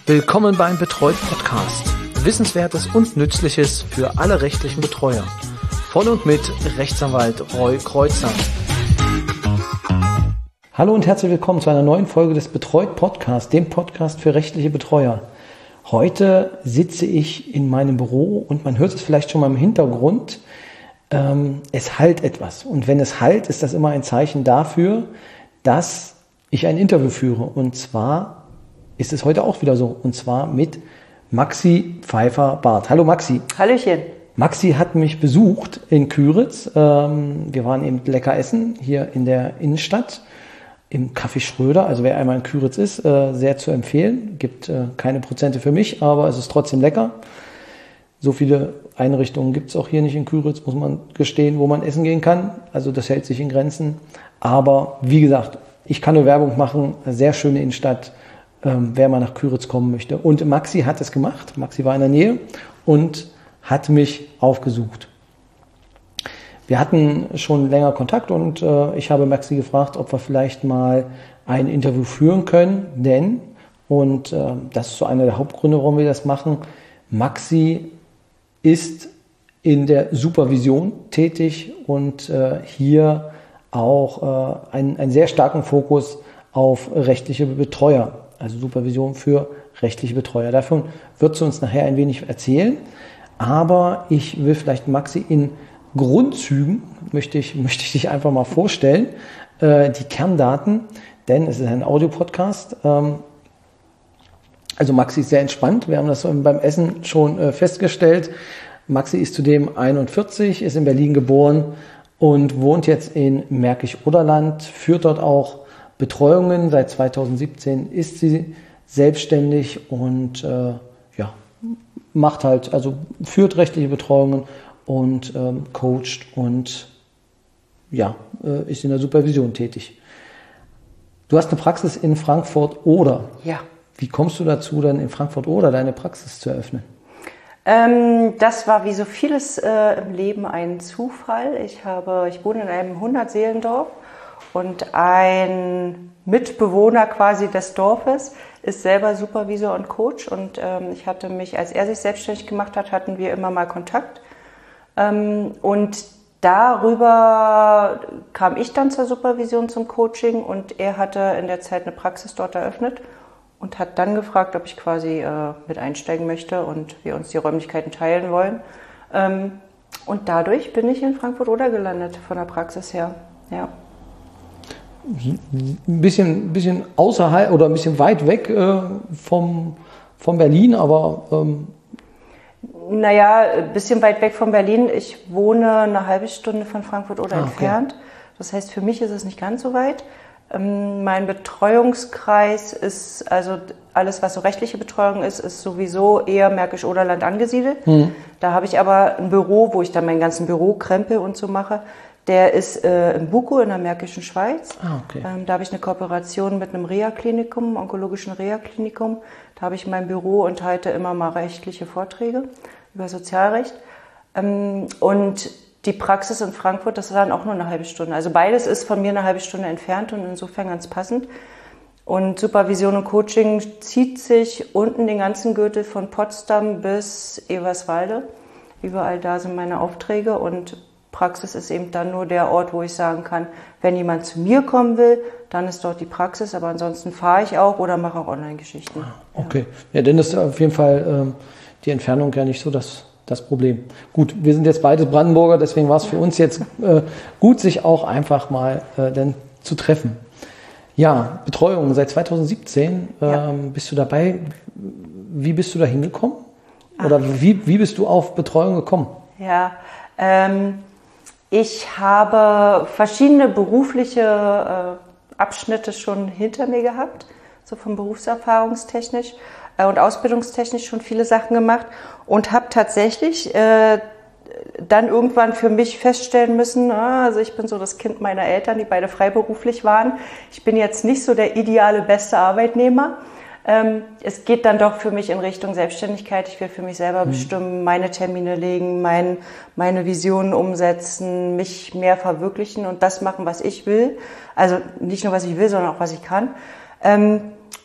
Willkommen beim Betreut Podcast. Wissenswertes und Nützliches für alle rechtlichen Betreuer. Von und mit Rechtsanwalt Roy Kreuzer. Hallo und herzlich willkommen zu einer neuen Folge des Betreut Podcast, dem Podcast für rechtliche Betreuer. Heute sitze ich in meinem Büro und man hört es vielleicht schon mal im Hintergrund. Es hallt etwas. Und wenn es hallt, ist das immer ein Zeichen dafür, dass ich ein Interview führe. Und zwar ist es heute auch wieder so. Und zwar mit Maxi Pfeiffer-Barth. Hallo Maxi. Hallöchen. Maxi hat mich besucht in Küritz. Wir waren eben lecker essen hier in der Innenstadt im Café Schröder. Also wer einmal in Küritz ist, sehr zu empfehlen. Gibt keine Prozente für mich, aber es ist trotzdem lecker. So viele Einrichtungen gibt es auch hier nicht in Küritz, muss man gestehen, wo man essen gehen kann. Also das hält sich in Grenzen. Aber wie gesagt, ich kann nur Werbung machen. Sehr schöne Innenstadt. Wer mal nach Küritz kommen möchte. Und Maxi hat es gemacht. Maxi war in der Nähe und hat mich aufgesucht. Wir hatten schon länger Kontakt und ich habe Maxi gefragt, ob wir vielleicht mal ein Interview führen können, denn, und das ist so einer der Hauptgründe, warum wir das machen, Maxi ist in der Supervision tätig und hier auch einen sehr starken Fokus auf rechtliche Betreuer. Also Supervision für rechtliche Betreuer. Davon wird sie uns nachher ein wenig erzählen. Aber ich will vielleicht Maxi in Grundzügen, möchte ich dich einfach mal vorstellen, die Kerndaten, denn es ist ein Audiopodcast. Also Maxi ist sehr entspannt. Wir haben das beim Essen schon festgestellt. Maxi ist zudem 41, ist in Berlin geboren und wohnt jetzt in Märkisch-Oderland, führt dort auch Betreuungen. Seit 2017 ist sie selbstständig und macht halt, also führt rechtliche Betreuungen und coacht und ist in der Supervision tätig. Du hast eine Praxis in Frankfurt-Oder. Ja. Wie kommst du dazu, dann in Frankfurt-Oder deine Praxis zu eröffnen? Das war wie so vieles im Leben ein Zufall. Ich wohne in einem 100-Seelendorf. Und ein Mitbewohner quasi des Dorfes ist selber Supervisor und Coach. Und ich hatte mich, als er sich selbstständig gemacht hat, hatten wir immer mal Kontakt. Und darüber kam ich dann zur Supervision, zum Coaching. Und er hatte in der Zeit eine Praxis dort eröffnet und hat dann gefragt, ob ich quasi mit einsteigen möchte und wir uns die Räumlichkeiten teilen wollen. Und dadurch bin ich in Frankfurt-Oder gelandet, von der Praxis her. Ja. Ein bisschen außerhalb oder ein bisschen weit weg von Berlin, aber Naja, ein bisschen weit weg von Berlin. Ich wohne eine halbe Stunde von Frankfurt-Oder entfernt. Das heißt, für mich ist es nicht ganz so weit. Mein Betreuungskreis ist, also alles, was so rechtliche Betreuung ist sowieso eher Märkisch-Oderland angesiedelt. Da habe ich aber ein Büro, wo ich dann meinen ganzen Bürokrempel und so mache. Der ist in Bukow in der Märkischen Schweiz. Okay. Da habe ich eine Kooperation mit einem Reha-Klinikum, onkologischen Reha-Klinikum. Da habe ich mein Büro und halte immer mal rechtliche Vorträge über Sozialrecht. Und die Praxis in Frankfurt, das ist dann auch nur eine halbe Stunde. Also beides ist von mir eine halbe Stunde entfernt und insofern ganz passend. Und Supervision und Coaching zieht sich unten den ganzen Gürtel von Potsdam bis Eberswalde. Überall da sind meine Aufträge und Praxis ist eben dann nur der Ort, wo ich sagen kann, wenn jemand zu mir kommen will, dann ist dort die Praxis, aber ansonsten fahre ich auch oder mache auch Online-Geschichten. Okay, ja, dann ist auf jeden Fall die Entfernung ja nicht so das Problem. Gut, wir sind jetzt beide Brandenburger, deswegen war es für uns jetzt gut, sich auch einfach mal dann zu treffen. Ja, Betreuung seit 2017 bist du dabei. Wie bist du da hingekommen? Oder wie bist du auf Betreuung gekommen? Ja, ich habe verschiedene berufliche Abschnitte schon hinter mir gehabt, so von berufserfahrungstechnisch und ausbildungstechnisch schon viele Sachen gemacht und habe tatsächlich dann irgendwann für mich feststellen müssen, also ich bin so das Kind meiner Eltern, die beide freiberuflich waren. Ich bin jetzt nicht so der ideale beste Arbeitnehmer. Es geht dann doch für mich in Richtung Selbstständigkeit. Ich will für mich selber bestimmen, meine Termine legen, meine Visionen umsetzen, mich mehr verwirklichen und das machen, was ich will. Also nicht nur, was ich will, sondern auch, was ich kann.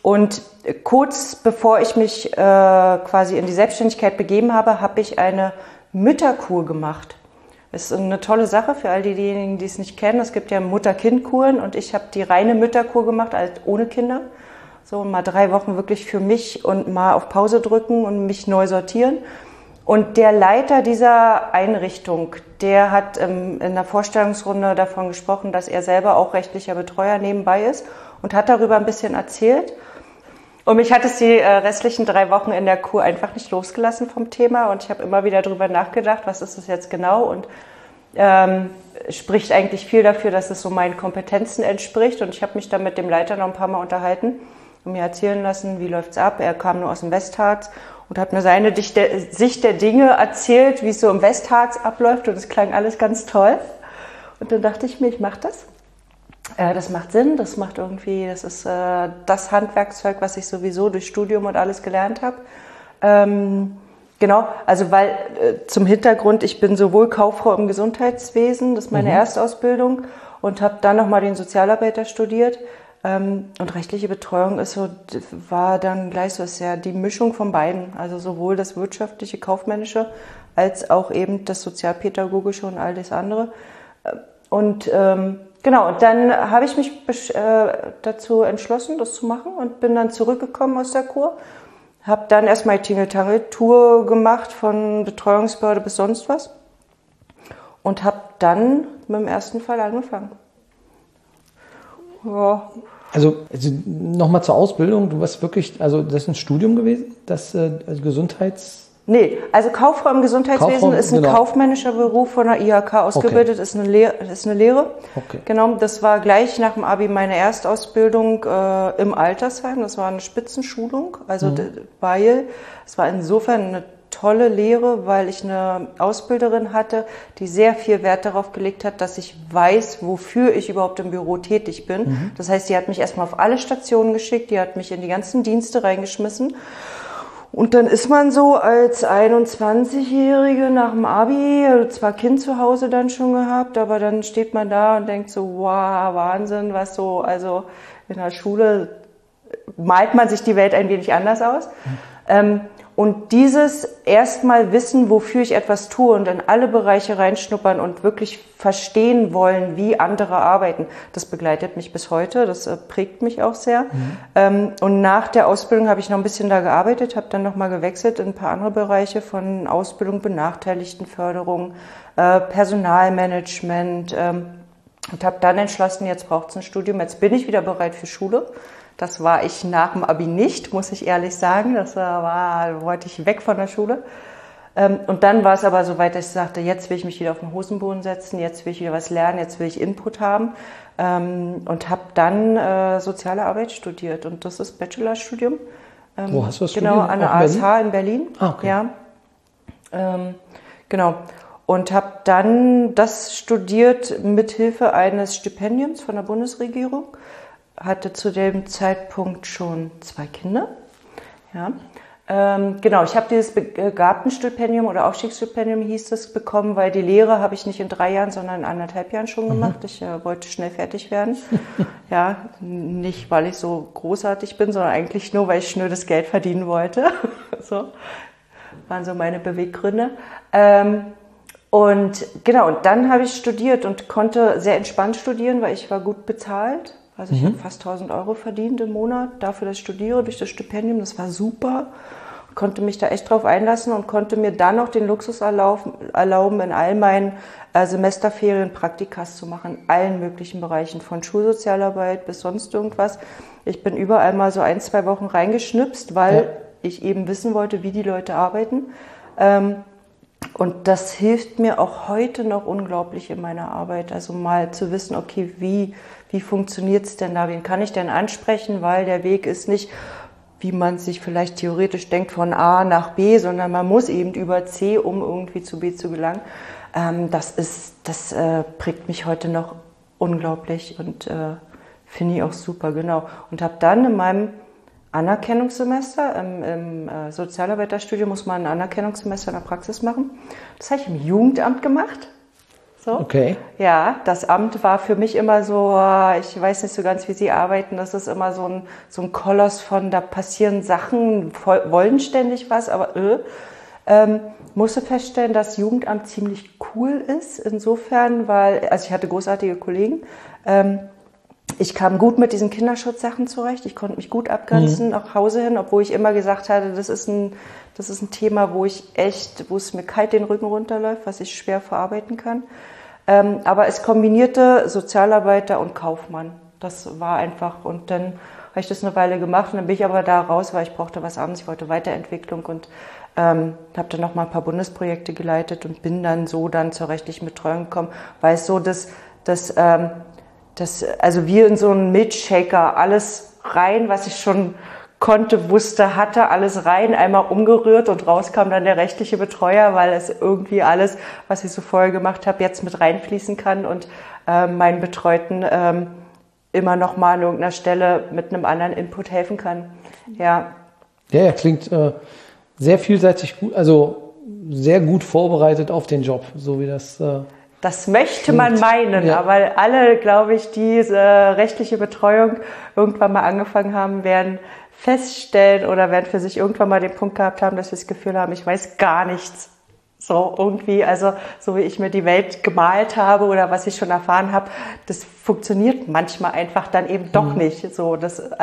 Und kurz bevor ich mich quasi in die Selbstständigkeit begeben habe, habe ich eine Mütterkur gemacht. Das ist eine tolle Sache für all diejenigen, die es nicht kennen. Es gibt ja Mutter-Kind-Kuren und ich habe die reine Mütterkur gemacht, also ohne Kinder. So mal 3 Wochen wirklich für mich und mal auf Pause drücken und mich neu sortieren. Und der Leiter dieser Einrichtung, der hat in der Vorstellungsrunde davon gesprochen, dass er selber auch rechtlicher Betreuer nebenbei ist und hat darüber ein bisschen erzählt. Und mich hat es die restlichen 3 Wochen in der Kur einfach nicht losgelassen vom Thema. Und ich habe immer wieder darüber nachgedacht, was ist das jetzt genau? Und spricht eigentlich viel dafür, dass es so meinen Kompetenzen entspricht. Und ich habe mich dann mit dem Leiter noch ein paar Mal unterhalten und mir erzählen lassen, wie läuft's ab. Er kam nur aus dem Westharz und hat mir seine Sicht der Dinge erzählt, wie es so im Westharz abläuft. Und es klang alles ganz toll. Und dann dachte ich mir, ich mache das. Das macht Sinn, das macht irgendwie, das ist das Handwerkszeug, was ich sowieso durch Studium und alles gelernt habe. Genau, also weil zum Hintergrund, ich bin sowohl Kauffrau im Gesundheitswesen, das ist meine Erstausbildung, und habe dann nochmal den Sozialarbeiter studiert. Und rechtliche Betreuung war dann gleich so, ist ja die Mischung von beiden, also sowohl das wirtschaftliche, kaufmännische, als auch eben das sozialpädagogische und all das andere. Und genau, und dann habe ich mich dazu entschlossen, das zu machen und bin dann zurückgekommen aus der Kur. Habe dann erstmal die Tingle-Tangle-Tour gemacht, von Betreuungsbehörde bis sonst was. Und habe dann mit dem ersten Fall angefangen. Ja. Also nochmal zur Ausbildung, du warst wirklich, also das ist ein Studium gewesen, das Gesundheits... Nee, also Kauffrau im Gesundheitswesen ist ein kaufmännischer Beruf von der IHK ausgebildet, ist eine Lehre. Okay. Genau, das war gleich nach dem Abi meine Erstausbildung im Altersheim. Das war eine Spitzenschulung, also weil es war insofern eine tolle Lehre, weil ich eine Ausbilderin hatte, die sehr viel Wert darauf gelegt hat, dass ich weiß, wofür ich überhaupt im Büro tätig bin. Das heißt, die hat mich erstmal auf alle Stationen geschickt, die hat mich in die ganzen Dienste reingeschmissen. Und dann ist man so als 21-Jährige nach dem Abi, zwar Kind zu Hause dann schon gehabt, aber dann steht man da und denkt so, wow, Wahnsinn, was so, also in der Schule malt man sich die Welt ein wenig anders aus. Und dieses erstmal wissen, wofür ich etwas tue und in alle Bereiche reinschnuppern und wirklich verstehen wollen, wie andere arbeiten, das begleitet mich bis heute, das prägt mich auch sehr. Und nach der Ausbildung habe ich noch ein bisschen da gearbeitet, habe dann nochmal gewechselt in ein paar andere Bereiche von Ausbildung, Benachteiligtenförderung, Personalmanagement und habe dann entschlossen, jetzt braucht es ein Studium, jetzt bin ich wieder bereit für Schule. Das war ich nach dem Abi nicht, muss ich ehrlich sagen. Wollte ich weg von der Schule. Und dann war es aber so weit, dass ich sagte, jetzt will ich mich wieder auf den Hosenboden setzen, jetzt will ich wieder was lernen, jetzt will ich Input haben. Und habe dann soziale Arbeit studiert. Und das ist Bachelorstudium. Wo hast du das studiert? Genau, an der ASH in Berlin. Ah, okay. Ja. Genau. Und habe dann das studiert mit Hilfe eines Stipendiums von der Bundesregierung. Hatte zu dem Zeitpunkt schon 2 Kinder. Ja. Genau, ich habe dieses Begabtenstipendium oder Aufstiegsstipendium hieß das bekommen, weil die Lehre habe ich nicht in 3 Jahren, sondern in 1,5 Jahren schon gemacht. Ich wollte schnell fertig werden. Ja, nicht weil ich so großartig bin, sondern eigentlich nur, weil ich schnödes Geld verdienen wollte. So waren so meine Beweggründe. Und genau, und dann habe ich studiert und konnte sehr entspannt studieren, weil ich war gut bezahlt. Also ich habe fast 1.000 € verdient im Monat dafür, dass ich studiere, durch das Stipendium. Das war super. Konnte mich da echt drauf einlassen und konnte mir dann noch den Luxus erlauben, in all meinen Semesterferien Praktikas zu machen, in allen möglichen Bereichen, von Schulsozialarbeit bis sonst irgendwas. Ich bin überall mal so 1-2 Wochen reingeschnipst, weil ich eben wissen wollte, wie die Leute arbeiten. Und das hilft mir auch heute noch unglaublich in meiner Arbeit. Also mal zu wissen, okay, wie funktioniert es denn da? Wen kann ich denn ansprechen? Weil der Weg ist nicht, wie man sich vielleicht theoretisch denkt, von A nach B, sondern man muss eben über C, um irgendwie zu B zu gelangen. Das prägt mich heute noch unglaublich und finde ich auch super, genau. Und habe dann in meinem Anerkennungssemester, im Sozialarbeiterstudium muss man ein Anerkennungssemester in der Praxis machen. Das habe ich im Jugendamt gemacht. So. Okay. Ja, das Amt war für mich immer so, ich weiß nicht so ganz, wie Sie arbeiten, das ist immer so ein Koloss von, da passieren Sachen, wollen ständig was, aber musste feststellen, dass Jugendamt ziemlich cool ist, insofern, weil, also ich hatte großartige Kollegen, ich kam gut mit diesen Kinderschutzsachen zurecht, ich konnte mich gut abgrenzen nach Hause hin, obwohl ich immer gesagt hatte, das ist ein Thema, wo es mir kalt den Rücken runterläuft, was ich schwer verarbeiten kann. Aber es kombinierte Sozialarbeiter und Kaufmann. Das war einfach, und dann habe ich das eine Weile gemacht und dann bin ich aber da raus, weil ich brauchte was anderes, ich wollte Weiterentwicklung und habe dann noch mal ein paar Bundesprojekte geleitet und bin dann so zur rechtlichen Betreuung gekommen, weil es so, also wir in so einen Milchshaker alles rein, was ich schon konnte, wusste, hatte, alles rein, einmal umgerührt und raus kam dann der rechtliche Betreuer, weil es irgendwie alles, was ich so vorher gemacht habe, jetzt mit reinfließen kann und meinen Betreuten immer noch mal an irgendeiner Stelle mit einem anderen Input helfen kann. Ja. Ja, klingt sehr vielseitig gut, also sehr gut vorbereitet auf den Job, so wie das. Das möchte man meinen, ja. Aber alle, glaube ich, die diese rechtliche Betreuung irgendwann mal angefangen haben, werden feststellen oder werden für sich irgendwann mal den Punkt gehabt haben, dass sie das Gefühl haben, ich weiß gar nichts. So irgendwie, also so wie ich mir die Welt gemalt habe oder was ich schon erfahren habe, das funktioniert manchmal einfach dann eben doch nicht. So,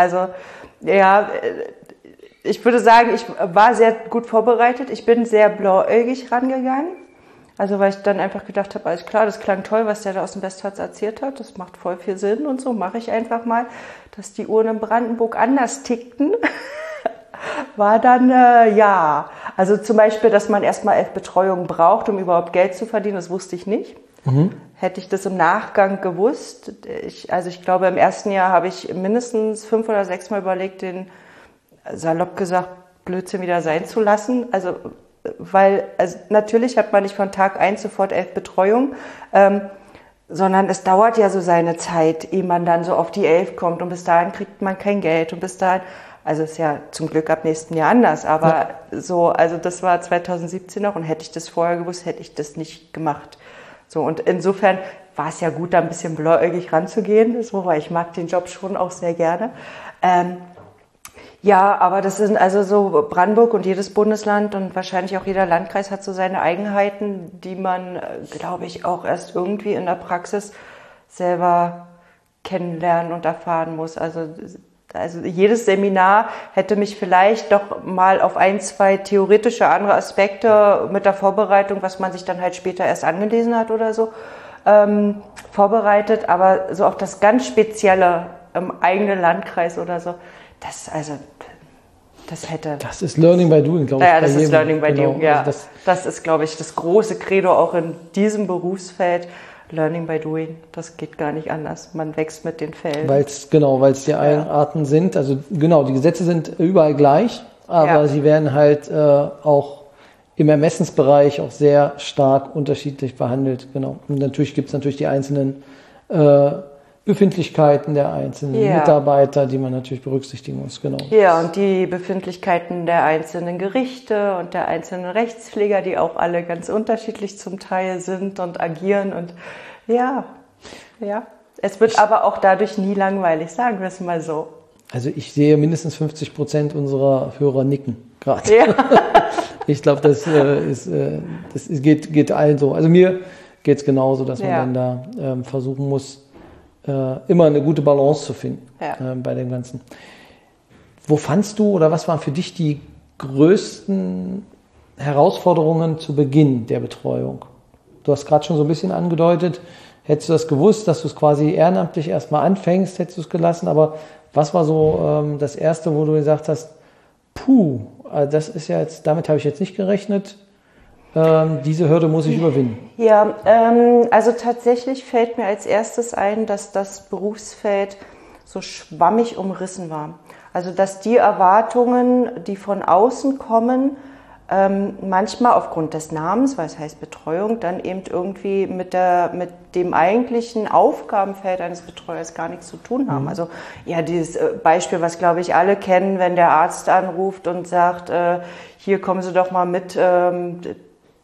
ich würde sagen, ich war sehr gut vorbereitet. Ich bin sehr blauäugig rangegangen. Also weil ich dann einfach gedacht habe, alles klar, das klang toll, was der da aus dem Westharz erzählt hat. Das macht voll viel Sinn und so, mache ich einfach mal. Dass die Uhren in Brandenburg anders tickten, war dann, Also zum Beispiel, dass man erstmal 11 Betreuungen braucht, um überhaupt Geld zu verdienen, das wusste ich nicht. Hätte ich das im Nachgang gewusst, ich glaube, im ersten Jahr habe ich mindestens 5 oder 6 Mal überlegt, den, salopp gesagt, Blödsinn wieder sein zu lassen. Weil natürlich hat man nicht von Tag 1 sofort 11 Betreuungen, sondern es dauert ja so seine Zeit, ehe man dann so auf die 11 kommt und bis dahin kriegt man kein Geld und bis dahin, also ist ja zum Glück ab nächsten Jahr anders, aber das war 2017 noch und hätte ich das vorher gewusst, hätte ich das nicht gemacht. So, und insofern war es ja gut, da ein bisschen blauäugig ranzugehen, weil ich mag den Job schon auch sehr gerne. Ja, aber das sind also so Brandenburg und jedes Bundesland und wahrscheinlich auch jeder Landkreis hat so seine Eigenheiten, die man, glaube ich, auch erst irgendwie in der Praxis selber kennenlernen und erfahren muss. Also jedes Seminar hätte mich vielleicht doch mal auf 1, 2 theoretische andere Aspekte mit der Vorbereitung, was man sich dann halt später erst angelesen hat oder so, vorbereitet, aber so auf das ganz Spezielle im eigenen Landkreis oder so, das hätte... Das ist Learning by Doing, glaube ich. Ja, das ist Learning by Doing, ja. Also das ist, glaube ich, das große Credo auch in diesem Berufsfeld. Learning by Doing, das geht gar nicht anders. Man wächst mit den Fällen. Weil es die Eigenarten sind. Also genau, die Gesetze sind überall gleich, aber sie werden halt auch im Ermessensbereich auch sehr stark unterschiedlich behandelt. Genau. Und natürlich gibt es die einzelnen Befindlichkeiten der einzelnen Mitarbeiter, die man natürlich berücksichtigen muss. Genau. Ja, und die Befindlichkeiten der einzelnen Gerichte und der einzelnen Rechtspfleger, die auch alle ganz unterschiedlich zum Teil sind und agieren. Und ja. Es wird aber auch dadurch nie langweilig, sagen wir es mal so. Also ich sehe mindestens 50% unserer Hörer nicken gerade. Ja. Ich glaube, das geht allen so. Also mir geht es genauso, dass man dann da versuchen muss, immer eine gute Balance zu finden bei dem Ganzen. Wo fandst du oder was waren für dich die größten Herausforderungen zu Beginn der Betreuung? Du hast gerade schon so ein bisschen angedeutet, hättest du das gewusst, dass du es quasi ehrenamtlich erstmal anfängst, hättest du es gelassen, aber was war so das Erste, wo du gesagt hast, das ist ja jetzt, damit habe ich jetzt nicht gerechnet, diese Hürde muss ich überwinden? Ja, also tatsächlich fällt mir als erstes ein, dass das Berufsfeld so schwammig umrissen war. Also dass die Erwartungen, die von außen kommen, manchmal aufgrund des Namens, weil es heißt Betreuung, dann eben irgendwie mit dem eigentlichen Aufgabenfeld eines Betreuers gar nichts zu tun haben. Also ja, dieses Beispiel, was glaube ich alle kennen, wenn der Arzt anruft und sagt, hier kommen Sie doch mal mit,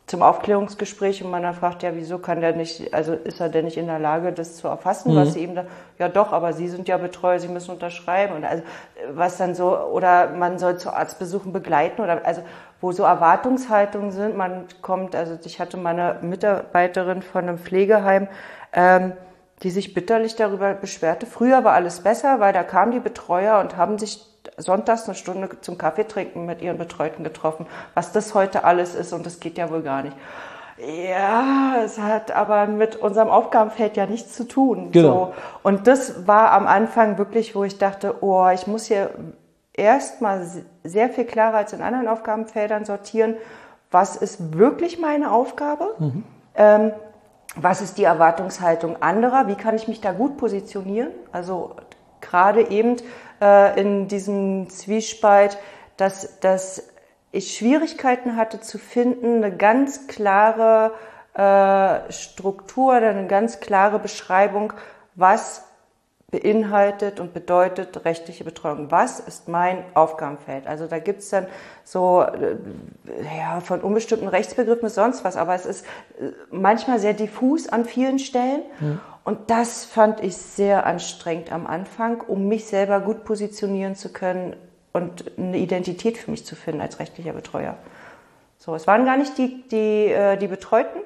zum Aufklärungsgespräch und man dann fragt, ja, wieso kann der nicht, also ist er denn nicht in der Lage, das zu erfassen, was sie ihm da, ja doch, aber Sie sind ja Betreuer, Sie müssen unterschreiben und also was dann so, oder man soll zu Arztbesuchen begleiten oder also wo so Erwartungshaltungen sind, man kommt, also ich hatte mal eine Mitarbeiterin von einem Pflegeheim, die sich bitterlich darüber beschwerte, früher war alles besser, weil da kamen die Betreuer und haben sich sonntags eine Stunde zum Kaffee trinken mit ihren Betreuten getroffen, was das heute alles ist und das geht ja wohl gar nicht. Ja, es hat aber mit unserem Aufgabenfeld ja nichts zu tun. Genau. So. Und das war am Anfang wirklich, wo ich dachte, oh, ich muss hier erstmal sehr viel klarer als in anderen Aufgabenfeldern sortieren, was ist wirklich meine Aufgabe, was ist die Erwartungshaltung anderer, wie kann ich mich da gut positionieren, also gerade eben in diesem Zwiespalt, dass ich Schwierigkeiten hatte zu finden, eine ganz klare Struktur, eine ganz klare Beschreibung, was beinhaltet und bedeutet rechtliche Betreuung. Was ist mein Aufgabenfeld? Also da gibt es dann so ja, von unbestimmten Rechtsbegriffen bis sonst was, aber es ist manchmal sehr diffus an vielen Stellen. Und das fand ich sehr anstrengend am Anfang, um mich selber gut positionieren zu können und eine Identität für mich zu finden als rechtlicher Betreuer. So, es waren gar nicht die Betreuten.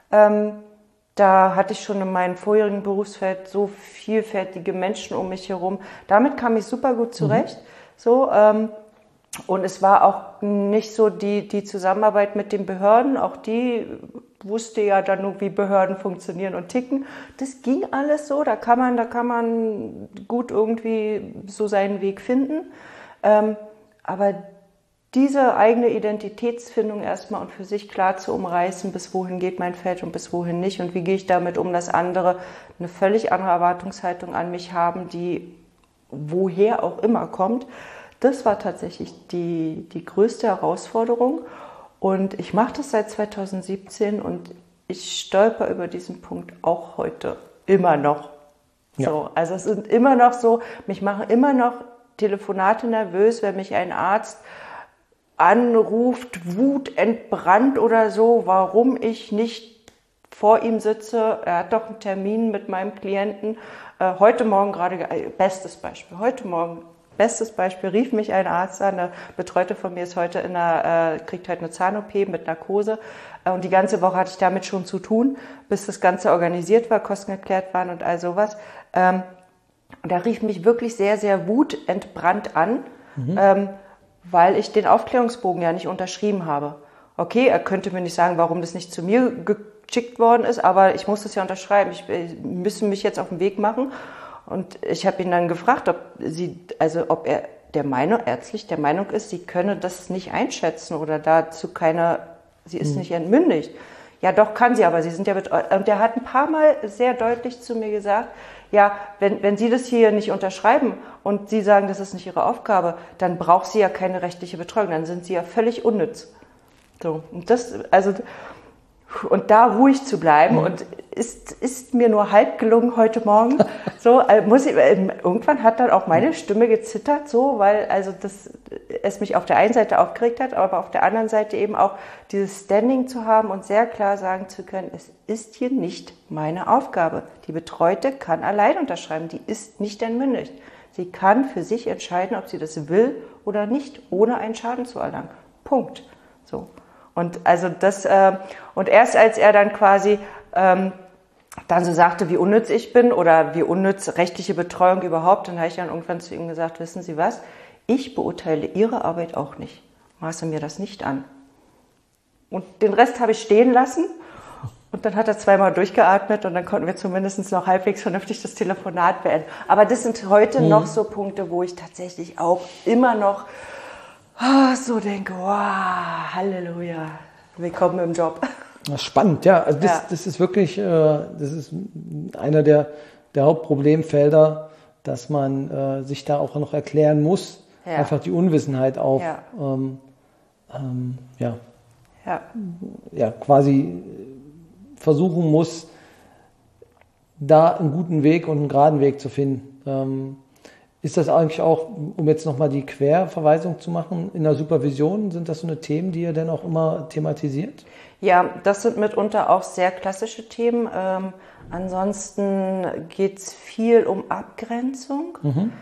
Da hatte ich schon in meinem vorherigen Berufsfeld so vielfältige Menschen um mich herum. Damit kam ich super gut zurecht. So, und es war auch nicht so die Zusammenarbeit mit den Behörden. Auch die wusste ja dann nur, wie Behörden funktionieren und ticken. Das ging alles so. Da kann man gut irgendwie so seinen Weg finden. Aber diese eigene Identitätsfindung erstmal und für sich klar zu umreißen, bis wohin geht mein Feld und bis wohin nicht und wie gehe ich damit um, dass andere eine völlig andere Erwartungshaltung an mich haben, die woher auch immer kommt, das war tatsächlich die größte Herausforderung und ich mache das seit 2017 und ich stolper über diesen Punkt auch heute immer noch. Ja. So, also es sind immer noch so, mich machen immer noch Telefonate nervös, wenn mich ein Arzt anruft, wutentbrannt oder so, warum ich nicht vor ihm sitze. Er hat doch einen Termin mit meinem Klienten. Heute Morgen bestes Beispiel, rief mich ein Arzt an, eine Betreute von mir ist heute kriegt heute eine Zahn-OP mit Narkose. Und die ganze Woche hatte ich damit schon zu tun, bis das Ganze organisiert war, Kosten geklärt waren und all sowas. Und er rief mich wirklich sehr, sehr wutentbrannt an, weil ich den Aufklärungsbogen ja nicht unterschrieben habe. Okay, er könnte mir nicht sagen, warum das nicht zu mir geschickt worden ist, aber ich muss das ja unterschreiben. Ich müsste mich jetzt auf den Weg machen. Und ich habe ihn dann gefragt, ob er ärztlich der Meinung ist, sie könne das nicht einschätzen oder dazu sie ist nicht entmündigt. Ja, doch kann sie, aber sie sind ja und der hat ein paar Mal sehr deutlich zu mir gesagt, ja, wenn Sie das hier nicht unterschreiben und Sie sagen, das ist nicht Ihre Aufgabe, dann braucht sie ja keine rechtliche Betreuung, dann sind Sie ja völlig unnütz. So, und da ruhig zu bleiben und ist mir nur halb gelungen heute Morgen. So, irgendwann hat dann auch meine Stimme gezittert, so, weil es mich auf der einen Seite aufgeregt hat, aber auf der anderen Seite eben auch dieses Standing zu haben und sehr klar sagen zu können, es ist hier nicht meine Aufgabe. Die Betreute kann allein unterschreiben, die ist nicht entmündigt. Sie kann für sich entscheiden, ob sie das will oder nicht, ohne einen Schaden zu erlangen. Punkt. So. Und und erst als er dann quasi dann so sagte, wie unnütz ich bin oder wie unnütz rechtliche Betreuung überhaupt, dann habe ich dann irgendwann zu ihm gesagt, wissen Sie was, ich beurteile Ihre Arbeit auch nicht. Maße mir das nicht an. Und den Rest habe ich stehen lassen und dann hat er zweimal durchgeatmet und dann konnten wir zumindest noch halbwegs vernünftig das Telefonat beenden. Aber das sind heute noch so Punkte, wo ich tatsächlich auch immer noch so denke, wow, Halleluja, willkommen im Job. Spannend, ja. Also das ist wirklich, das ist einer der Hauptproblemfelder, dass man sich da auch noch erklären muss, einfach die Unwissenheit auf, quasi versuchen muss, da einen guten Weg und einen geraden Weg zu finden. Ist das eigentlich auch, um jetzt nochmal die Querverweisung zu machen, in der Supervision, sind das so eine Themen, die ihr dann auch immer thematisiert? Ja, das sind mitunter auch sehr klassische Themen. Ansonsten geht es viel um Abgrenzung,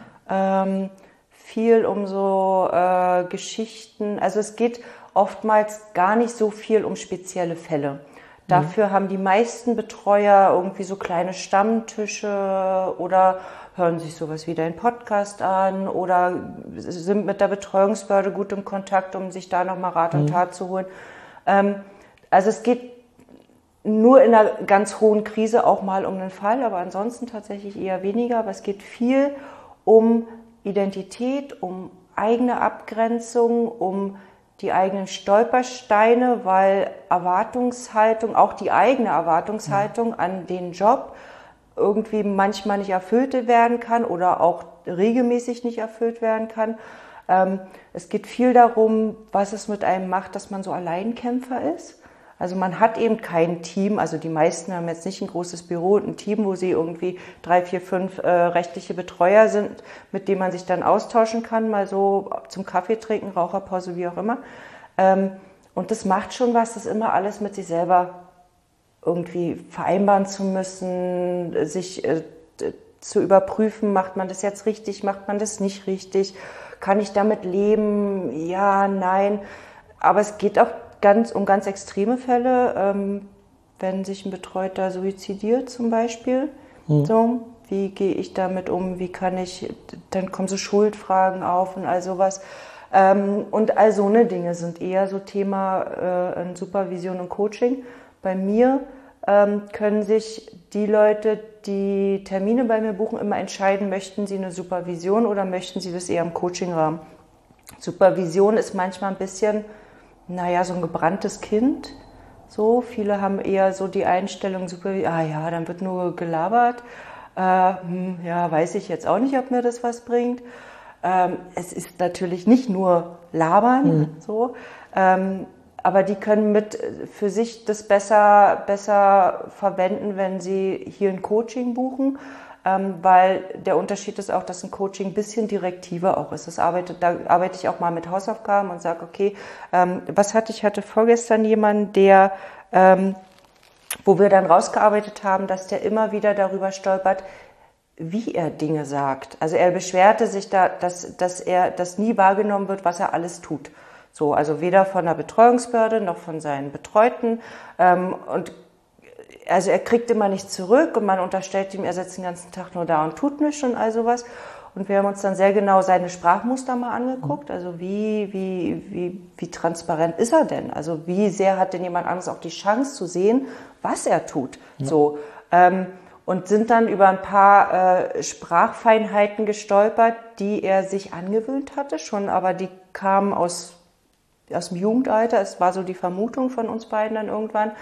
viel um so Geschichten. Also es geht oftmals gar nicht so viel um spezielle Fälle. Dafür haben die meisten Betreuer irgendwie so kleine Stammtische oder hören sich sowas wie deinen Podcast an oder sind mit der Betreuungsbehörde gut im Kontakt, um sich da nochmal Rat und Tat zu holen. Also es geht nur in einer ganz hohen Krise auch mal um einen Fall, aber ansonsten tatsächlich eher weniger. Aber es geht viel um Identität, um eigene Abgrenzung, um die eigenen Stolpersteine, weil Erwartungshaltung, auch die eigene Erwartungshaltung an den Job irgendwie manchmal nicht erfüllt werden kann oder auch regelmäßig nicht erfüllt werden kann. Es geht viel darum, was es mit einem macht, dass man so Alleinkämpfer ist. Also man hat eben kein Team, also die meisten haben jetzt nicht ein großes Büro und ein Team, wo sie irgendwie 3, 4, 5 rechtliche Betreuer sind, mit denen man sich dann austauschen kann, mal so zum Kaffee trinken, Raucherpause, wie auch immer. Und das macht schon was, das immer alles mit sich selber irgendwie vereinbaren zu müssen, sich zu überprüfen, macht man das jetzt richtig, macht man das nicht richtig, kann ich damit leben, ja, nein. Aber es geht auch um ganz extreme Fälle, wenn sich ein Betreuter suizidiert zum Beispiel. So, wie gehe ich damit um, dann kommen so Schuldfragen auf und all sowas. Und all so eine Dinge sind eher so Thema in Supervision und Coaching. Bei mir können sich die Leute, die Termine bei mir buchen, immer entscheiden, möchten sie eine Supervision oder möchten sie das eher im Coaching-Rahmen. Supervision ist manchmal ein bisschen, so ein gebranntes Kind. So, viele haben eher so die Einstellung, dann wird nur gelabert. Weiß ich jetzt auch nicht, ob mir das was bringt. Es ist natürlich nicht nur labern, so. Aber die können für sich das besser verwenden, wenn sie hier ein Coaching buchen, weil der Unterschied ist auch, dass ein Coaching ein bisschen direktiver auch ist. Da arbeite ich auch mal mit Hausaufgaben und sage, okay, ich hatte vorgestern jemanden, wo wir dann rausgearbeitet haben, dass der immer wieder darüber stolpert, wie er Dinge sagt. Also er beschwerte sich dass nie wahrgenommen wird, was er alles tut. So, also weder von der Betreuungsbehörde noch von seinen Betreuten. Also er kriegt immer nichts zurück und man unterstellt ihm, er sitzt den ganzen Tag nur da und tut nichts und all sowas. Und wir haben uns dann sehr genau seine Sprachmuster mal angeguckt. Also wie transparent ist er denn? Also wie sehr hat denn jemand anderes auch die Chance zu sehen, was er tut? Ja. So, und sind dann über ein paar Sprachfeinheiten gestolpert, die er sich angewöhnt hatte schon, aber die kamen aus dem Jugendalter. Es war so die Vermutung von uns beiden dann irgendwann,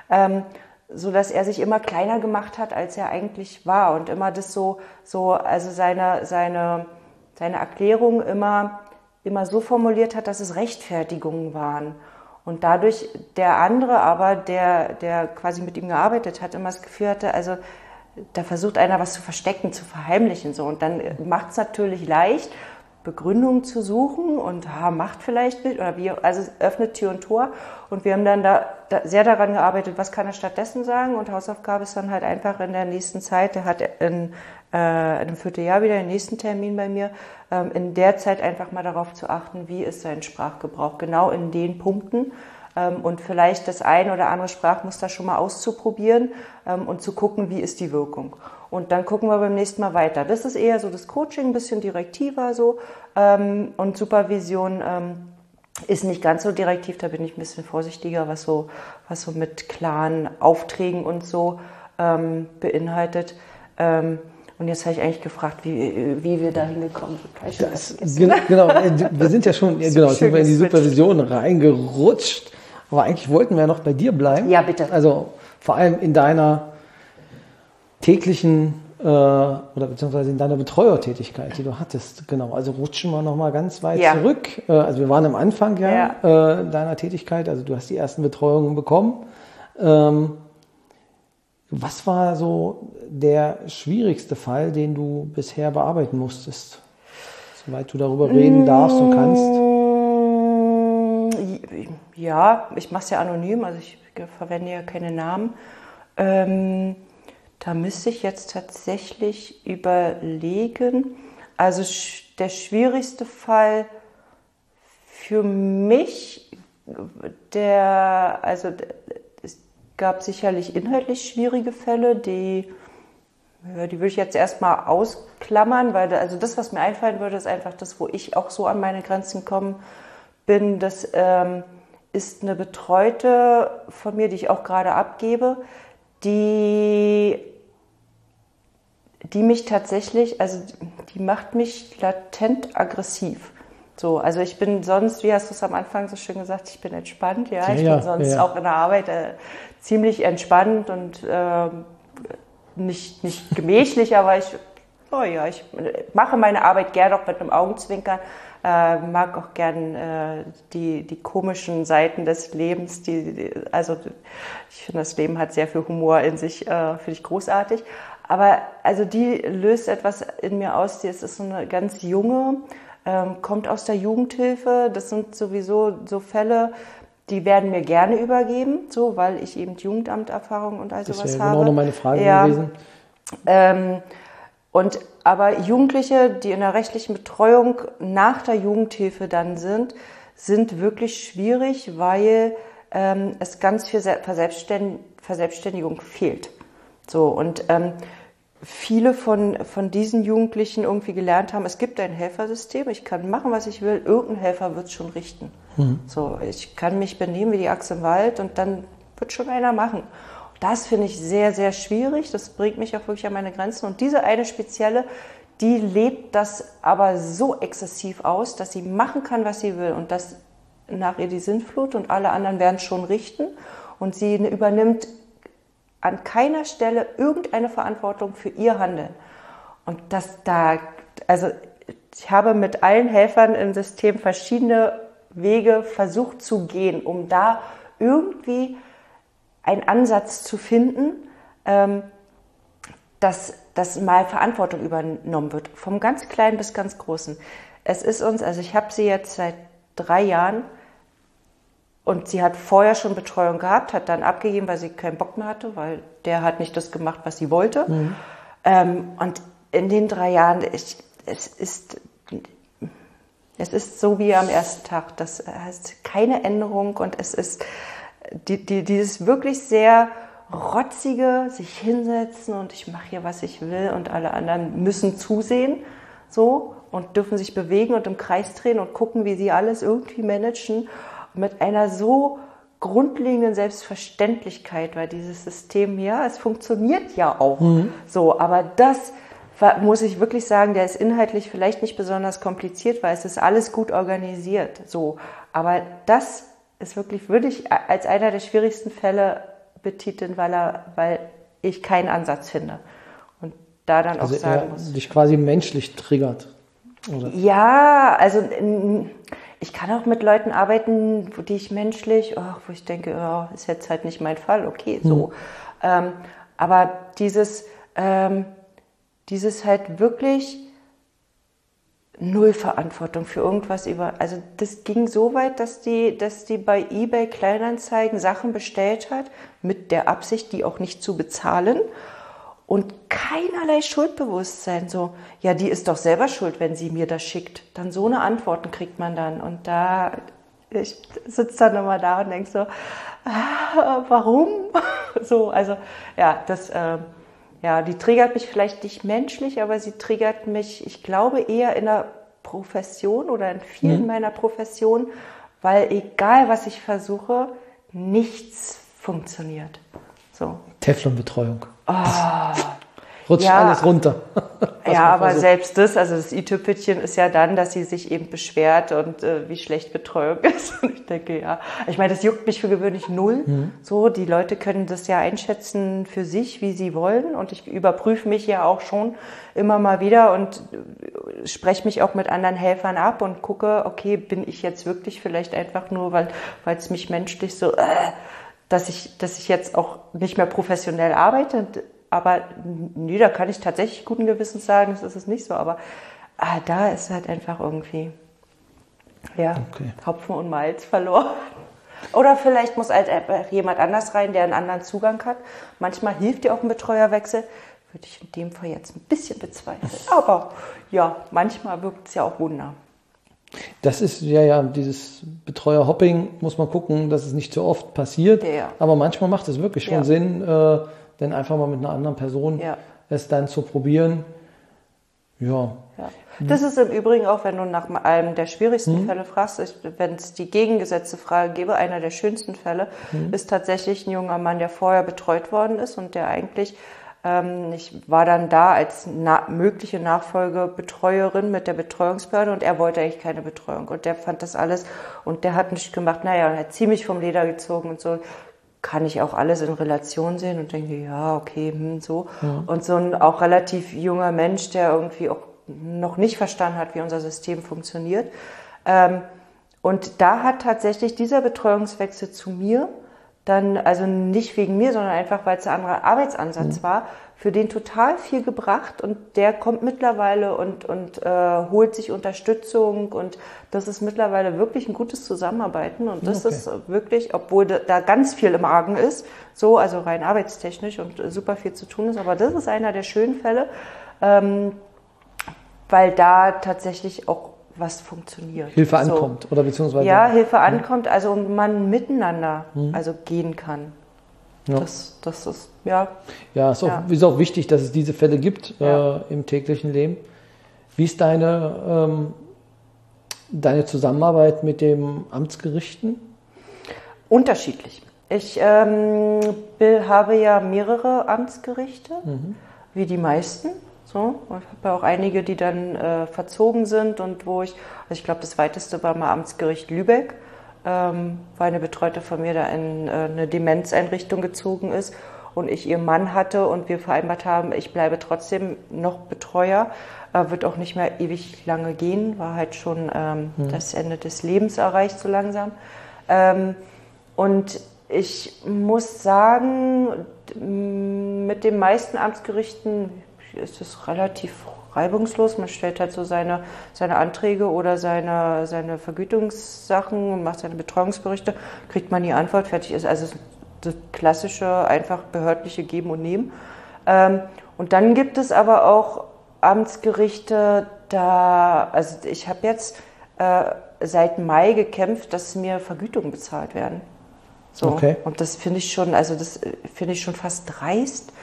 so dass er sich immer kleiner gemacht hat, als er eigentlich war und immer das also seine Erklärung immer so formuliert hat, dass es Rechtfertigungen waren. Und dadurch der andere aber, der quasi mit ihm gearbeitet hat, immer das Gefühl hatte, also da versucht einer was zu verstecken, zu verheimlichen, so. Und dann macht es natürlich leicht, Begründungen zu suchen und macht vielleicht nicht oder also es öffnet Tür und Tor und wir haben dann da sehr daran gearbeitet, was kann er stattdessen sagen, und Hausaufgabe ist dann halt einfach in der nächsten Zeit, der hat in einem Vierteljahr wieder den nächsten Termin bei mir, in der Zeit einfach mal darauf zu achten, wie ist sein Sprachgebrauch, genau in den Punkten, und vielleicht das ein oder andere Sprachmuster schon mal auszuprobieren und zu gucken, wie ist die Wirkung. Und dann gucken wir beim nächsten Mal weiter. Das ist eher so das Coaching, ein bisschen direktiver so. Und Supervision ist nicht ganz so direktiv, da bin ich ein bisschen vorsichtiger, was so mit klaren Aufträgen und so beinhaltet. Und jetzt habe ich eigentlich gefragt, wie wir da hingekommen sind. Genau, wir sind ja schon sind wir in die Supervision reingerutscht. Aber eigentlich wollten wir ja noch bei dir bleiben. Ja, bitte. Also vor allem in deiner täglichen oder beziehungsweise in deiner Betreuertätigkeit, die du hattest. Genau, also rutschen wir nochmal ganz weit zurück. Also wir waren am Anfang deiner Tätigkeit, also du hast die ersten Betreuungen bekommen. Was war so der schwierigste Fall, den du bisher bearbeiten musstest? Soweit du darüber reden darfst und kannst. Ja, ich mache es ja anonym, also ich verwende ja keine Namen. Da müsste ich jetzt tatsächlich überlegen. Also der schwierigste Fall für mich, es gab sicherlich inhaltlich schwierige Fälle, die würde ich jetzt erstmal ausklammern, weil also das, was mir einfallen würde, ist einfach das, wo ich auch so an meine Grenzen gekommen bin. Das ist eine Betreute von mir, die ich auch gerade abgebe, die mich tatsächlich, also die macht mich latent aggressiv. So, also ich bin sonst, wie hast du es am Anfang so schön gesagt, ich bin entspannt, ja. Ich bin sonst auch in der Arbeit ziemlich entspannt und nicht gemächlich, aber ich mache meine Arbeit gerne auch mit einem Augenzwinkern, mag auch gern die komischen Seiten des Lebens, also ich finde, das Leben hat sehr viel Humor in sich, finde ich großartig. Aber also die löst etwas in mir aus, das ist so eine ganz junge, kommt aus der Jugendhilfe, das sind sowieso so Fälle, die werden mir gerne übergeben, so, weil ich eben Jugendamterfahrung und all sowas habe. Das wäre genau noch meine Frage gewesen. Aber Jugendliche, die in der rechtlichen Betreuung nach der Jugendhilfe dann sind wirklich schwierig, weil es ganz viel Verselbstständigung fehlt. So, und viele von diesen Jugendlichen irgendwie gelernt haben, es gibt ein Helfersystem, ich kann machen, was ich will, irgendein Helfer wird es schon richten. So, ich kann mich benehmen wie die Axt im Wald und dann wird schon einer machen. Das finde ich sehr, sehr schwierig, das bringt mich auch wirklich an meine Grenzen. Und diese eine Spezielle, die lebt das aber so exzessiv aus, dass sie machen kann, was sie will und das nach ihr die Sintflut und alle anderen werden es schon richten und sie übernimmt an keiner Stelle irgendeine Verantwortung für ihr Handeln. Und also ich habe mit allen Helfern im System verschiedene Wege versucht zu gehen, um da irgendwie einen Ansatz zu finden, dass mal Verantwortung übernommen wird, vom ganz Kleinen bis ganz Großen. Es ist uns, also ich habe sie jetzt seit 3 Jahren und sie hat vorher schon Betreuung gehabt, hat dann abgegeben, weil sie keinen Bock mehr hatte, weil der hat nicht das gemacht, was sie wollte. Und in den 3 Jahren, es ist so wie am ersten Tag. Das heißt keine Änderung und es ist dieses wirklich sehr rotzige, sich hinsetzen und ich mache hier, was ich will und alle anderen müssen zusehen so und dürfen sich bewegen und im Kreis drehen und gucken, wie sie alles irgendwie managen mit einer so grundlegenden Selbstverständlichkeit, weil dieses System, ja, es funktioniert ja auch so, aber das muss ich wirklich sagen, der ist inhaltlich vielleicht nicht besonders kompliziert, weil es ist alles gut organisiert, so, aber das ist wirklich, würde ich als einer der schwierigsten Fälle betiteln, weil ich keinen Ansatz finde. Und da dann also auch sagen muss. Dich quasi menschlich triggert, oder? Ja, also ich kann auch mit Leuten arbeiten, die ich menschlich, wo ich denke, ist jetzt halt nicht mein Fall, okay, so. Aber dieses halt wirklich null Verantwortung für irgendwas also das ging so weit, dass die bei eBay Kleinanzeigen Sachen bestellt hat, mit der Absicht, die auch nicht zu bezahlen und keinerlei Schuldbewusstsein, so, ja, die ist doch selber schuld, wenn sie mir das schickt. Dann so eine Antworten kriegt man dann und ich sitze dann immer da und denke so, warum? So, also, ja, die triggert mich vielleicht nicht menschlich, aber sie triggert mich, ich glaube, eher in der Profession oder in vielen meiner Professionen, weil egal, was ich versuche, nichts funktioniert. So. Teflonbetreuung. Rutscht alles runter. Ja, aber selbst also das i-Tüpfelchen ist ja dann, dass sie sich eben beschwert und wie schlecht Betreuung ist. Und ich denke, ja, ich meine, das juckt mich für gewöhnlich null. So, die Leute können das ja einschätzen für sich, wie sie wollen. Und ich überprüfe mich ja auch schon immer mal wieder und spreche mich auch mit anderen Helfern ab und gucke, okay, bin ich jetzt wirklich vielleicht einfach nur, weil es mich menschlich so, dass ich jetzt auch nicht mehr professionell arbeite. Aber nee, da kann ich tatsächlich guten Gewissens sagen, das ist es nicht so. Aber Da ist halt einfach irgendwie, Okay. Hopfen und Malz verloren. Oder vielleicht muss halt einfach jemand anders rein, der einen anderen Zugang hat. Manchmal hilft dir auch ein Betreuerwechsel. Würde ich in dem Fall jetzt ein bisschen bezweifeln. Aber ja, manchmal wirkt es ja auch Wunder. Das ist ja dieses Betreuer-Hopping, muss man gucken, dass es nicht so oft passiert. Ja. Aber manchmal macht es wirklich schon Sinn, denn einfach mal mit einer anderen Person es dann zu probieren. Ja. Das ist im Übrigen auch, wenn du nach einem der schwierigsten Fälle fragst, wenn es die gegengesetzte Frage gäbe, einer der schönsten Fälle ist tatsächlich ein junger Mann, der vorher betreut worden ist und der eigentlich, ich war dann da als mögliche Nachfolgebetreuerin mit der Betreuungsbehörde und er wollte eigentlich keine Betreuung und der fand das alles und der hat nicht gemacht, und hat ziemlich vom Leder gezogen und so. Kann ich auch alles in Relation sehen und denke, ja, okay, so. Ja. Und so ein auch relativ junger Mensch, der irgendwie auch noch nicht verstanden hat, wie unser System funktioniert. Und da hat tatsächlich dieser Betreuungswechsel zu mir dann, also nicht wegen mir, sondern einfach, weil es ein anderer Arbeitsansatz war, für den total viel gebracht und der kommt mittlerweile und holt sich Unterstützung und das ist mittlerweile wirklich ein gutes Zusammenarbeiten und das ist wirklich, obwohl da ganz viel im Argen ist, so, also rein arbeitstechnisch und super viel zu tun ist, aber das ist einer der schönen Fälle, weil da tatsächlich auch was funktioniert. Hilfe ankommt oder beziehungsweise... Ja, Hilfe ankommt, also man miteinander also gehen kann. Ja. Das ist, ja. Ja, ist auch wichtig, dass es diese Fälle gibt im täglichen Leben. Wie ist deine Zusammenarbeit mit den Amtsgerichten? Unterschiedlich. Ich habe ja mehrere Amtsgerichte, wie die meisten. So, ich habe ja auch einige, die dann verzogen sind und ich glaube, das weiteste war mal Amtsgericht Lübeck, weil eine Betreute von mir da in eine Demenzeinrichtung gezogen ist und ich ihren Mann hatte und wir vereinbart haben, ich bleibe trotzdem noch Betreuer, wird auch nicht mehr ewig lange gehen, war halt schon das Ende des Lebens erreicht so langsam. Und ich muss sagen, mit den meisten Amtsgerichten ist es relativ reibungslos. Man stellt halt so seine Anträge oder seine Vergütungssachen und macht seine Betreuungsberichte, kriegt man die Antwort, fertig ist. Also das klassische, einfach behördliche Geben und Nehmen. Und dann gibt es aber auch Amtsgerichte, also ich habe jetzt seit Mai gekämpft, dass mir Vergütungen bezahlt werden. So. Okay. Und das finde ich schon, fast dreist,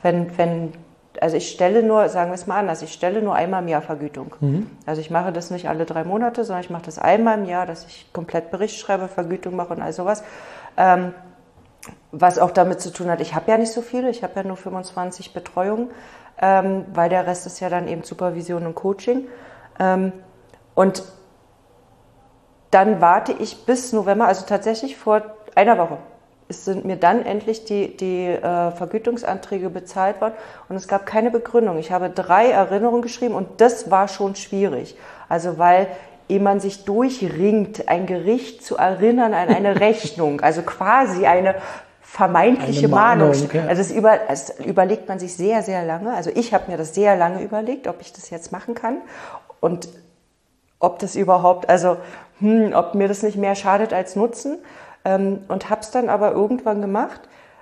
also ich stelle nur, sagen wir es mal anders, ich stelle nur einmal im Jahr Vergütung. Also ich mache das nicht alle 3 Monate, sondern ich mache das einmal im Jahr, dass ich komplett Bericht schreibe, Vergütung mache und all sowas. Was auch damit zu tun hat, ich habe ja nicht so viele, ich habe ja nur 25 Betreuungen, weil der Rest ist ja dann eben Supervision und Coaching. Und dann warte ich bis November, also tatsächlich vor einer Woche. Es sind mir dann endlich die Vergütungsanträge bezahlt worden und es gab keine Begründung. Ich habe 3 Erinnerungen geschrieben und das war schon schwierig. Also weil man sich durchringt, ein Gericht zu erinnern an eine Rechnung, also quasi eine vermeintliche Mahnung. Okay. Also das überlegt man sich sehr, sehr lange. Also ich habe mir das sehr lange überlegt, ob ich das jetzt machen kann und ob das überhaupt, also ob mir das nicht mehr schadet als nutzen. Und habe es dann aber irgendwann gemacht.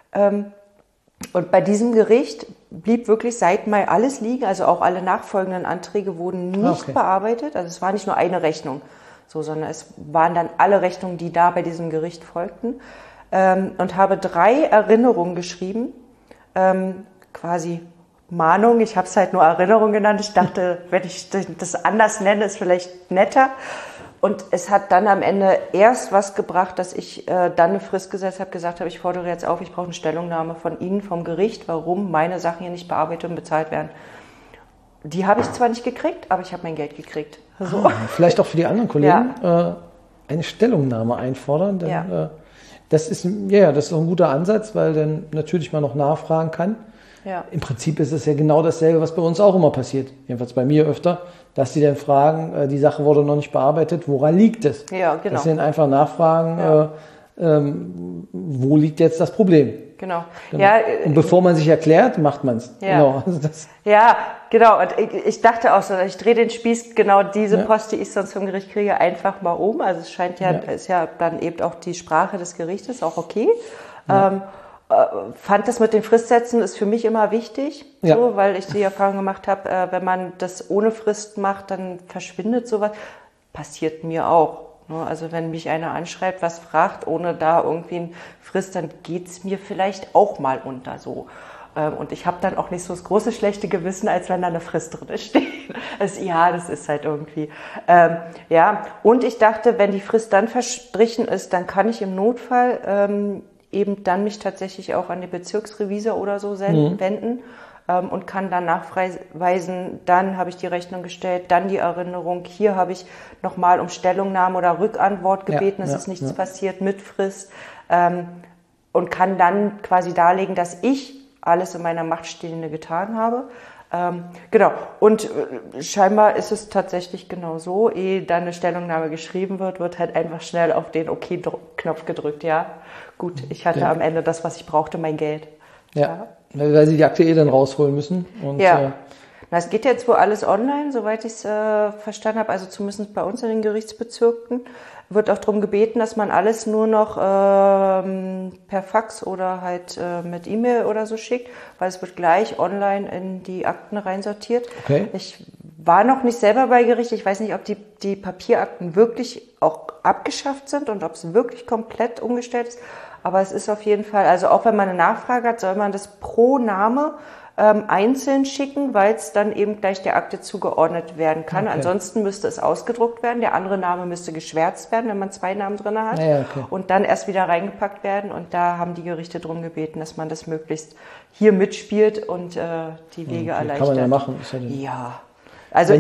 Und bei diesem Gericht blieb wirklich seit Mai alles liegen, also auch alle nachfolgenden Anträge wurden nicht bearbeitet. Also es war nicht nur eine Rechnung, sondern es waren dann alle Rechnungen, die da bei diesem Gericht folgten. Und habe 3 Erinnerungen geschrieben, quasi Mahnung. Ich habe es halt nur Erinnerung genannt. Ich dachte, wenn ich das anders nenne, ist vielleicht netter. Und es hat dann am Ende erst was gebracht, dass ich dann eine Frist gesetzt habe, gesagt habe, ich fordere jetzt auf, ich brauche eine Stellungnahme von Ihnen, vom Gericht, warum meine Sachen hier nicht bearbeitet und bezahlt werden. Die habe ich zwar nicht gekriegt, aber ich habe mein Geld gekriegt. So. Vielleicht auch für die anderen Kollegen eine Stellungnahme einfordern. Denn, das ist auch ein guter Ansatz, weil dann natürlich man noch nachfragen kann. Ja. Im Prinzip ist es ja genau dasselbe, was bei uns auch immer passiert. Jedenfalls bei mir öfter, dass sie dann fragen, die Sache wurde noch nicht bearbeitet, woran liegt es? Ja, genau. Dass sie dann einfach nachfragen, wo liegt jetzt das Problem? Genau. Genau. Ja, und bevor man sich erklärt, macht man es. Ja. Genau. Also ja, genau. Und ich dachte auch so, ich drehe den Spieß, genau diese Post, die ich sonst vom Gericht kriege, einfach mal um. Also es scheint ist ja dann eben auch die Sprache des Gerichtes auch okay. Ja. Fand das mit den Fristsätzen ist für mich immer wichtig, so, weil ich die Erfahrung gemacht habe, wenn man das ohne Frist macht, dann verschwindet sowas. Passiert mir auch. Also wenn mich einer anschreibt, was fragt, ohne da irgendwie eine Frist, dann geht's mir vielleicht auch mal unter so. Und ich habe dann auch nicht so das große schlechte Gewissen, als wenn da eine Frist drin steht. Das ist halt irgendwie. Und ich dachte, wenn die Frist dann verstrichen ist, dann kann ich im Notfall eben dann mich tatsächlich auch an den Bezirksrevisor oder so wenden und kann dann nachweisen, dann habe ich die Rechnung gestellt, dann die Erinnerung, hier habe ich nochmal um Stellungnahme oder Rückantwort gebeten, es ist nichts passiert mit Frist und kann dann quasi darlegen, dass ich alles in meiner Macht Stehende getan habe. Genau. Und scheinbar ist es tatsächlich genau so, ehe dann eine Stellungnahme geschrieben wird halt einfach schnell auf den OK-Knopf gedrückt. Ja, gut, ich hatte am Ende das, was ich brauchte, mein Geld. Ja, weil sie die Akte dann rausholen müssen. Und, Na, es geht jetzt wohl alles online, soweit ich es verstanden habe, also zumindest bei uns in den Gerichtsbezirken. Wird auch darum gebeten, dass man alles nur noch per Fax oder halt mit E-Mail oder so schickt, weil es wird gleich online in die Akten reinsortiert. Okay. Ich war noch nicht selber bei Gericht. Ich weiß nicht, ob die Papierakten wirklich auch abgeschafft sind und ob es wirklich komplett umgestellt ist. Aber es ist auf jeden Fall, also auch wenn man eine Nachfrage hat, soll man das pro Name einzeln schicken, weil es dann eben gleich der Akte zugeordnet werden kann. Okay. Ansonsten müsste es ausgedruckt werden. Der andere Name müsste geschwärzt werden, wenn man 2 Namen drin hat. Okay. Und dann erst wieder reingepackt werden. Und da haben die Gerichte darum gebeten, dass man das möglichst hier mitspielt und die Wege erleichtert. Kann man ja machen. Ist ja. Also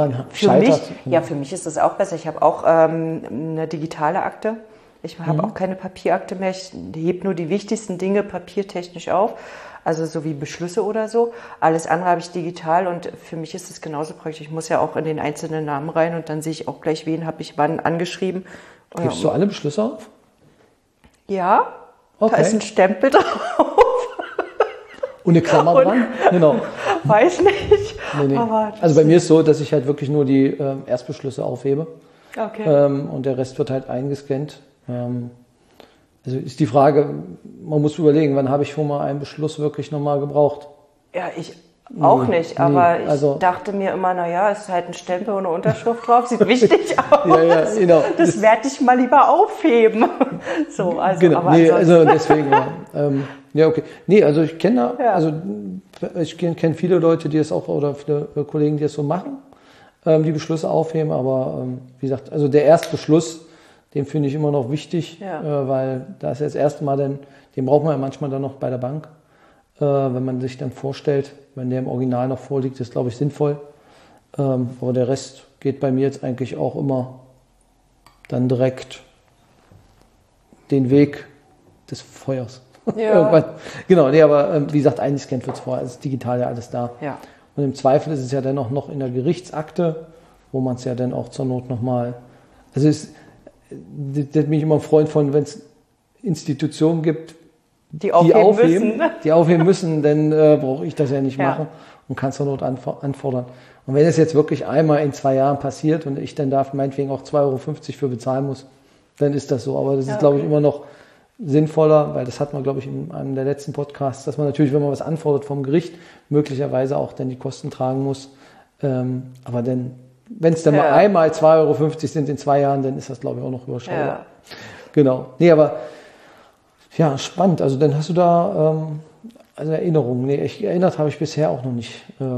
für mich ist das auch besser. Ich habe auch eine digitale Akte. Ich habe auch keine Papierakte mehr. Ich hebe nur die wichtigsten Dinge papiertechnisch auf. Also so wie Beschlüsse oder so. Alles andere habe ich digital und für mich ist es genauso praktisch. Ich muss ja auch in den einzelnen Namen rein und dann sehe ich auch gleich, wen habe ich wann angeschrieben. Gibst du alle Beschlüsse auf? Ja, okay. Da ist ein Stempel drauf. Und eine Klammer dran? Genau. Weiß nicht. Nee. Also bei mir ist so, dass ich halt wirklich nur die Erstbeschlüsse aufhebe. Okay. Und der Rest wird halt eingescannt. Also ist die Frage, man muss überlegen, wann habe ich schon mal einen Beschluss wirklich nochmal gebraucht? Ja, ich auch nicht, aber ich dachte mir immer, naja, es ist halt ein Stempel und eine Unterschrift drauf, sieht wichtig aus. Genau. Das werde ich mal lieber aufheben. So, also, genau. Aber also deswegen, okay. Nee, also ich kenne ich kenne viele Leute, die das auch, oder viele Kollegen, die das so machen, die Beschlüsse aufheben, aber wie gesagt, also der Erstbeschluss, den finde ich immer noch wichtig, weil da ist ja das erste Mal, den braucht man ja manchmal dann noch bei der Bank, wenn man sich dann vorstellt, wenn der im Original noch vorliegt, ist glaube ich sinnvoll. Aber der Rest geht bei mir jetzt eigentlich auch immer dann direkt den Weg des Feuers. Ja. Genau, nee, aber wie gesagt, eingescannt wird es vorher, es ist digital ja alles da. Ja. Und im Zweifel ist es ja dann auch noch in der Gerichtsakte, wo man es ja dann auch zur Not nochmal, also da bin ich immer ein Freund von, wenn es Institutionen gibt, die aufheben müssen, dann brauche ich das ja nicht machen und kann es zur Not anfordern. Und wenn es jetzt wirklich einmal in 2 Jahren passiert und ich dann dafür meinetwegen auch 2,50 Euro für bezahlen muss, dann ist das so. Aber das ist, glaube ich, immer noch sinnvoller, weil das hat man, glaube ich, in einem der letzten Podcasts, dass man natürlich, wenn man was anfordert vom Gericht, möglicherweise auch dann die Kosten tragen muss. Aber dann, wenn es dann mal einmal 2,50 Euro sind in 2 Jahren, dann ist das, glaube ich, auch noch überschaubar. Ja. Genau. Nee, aber ja, spannend. Also dann hast du da also Erinnerungen. Nee, erinnert habe ich bisher auch noch nicht.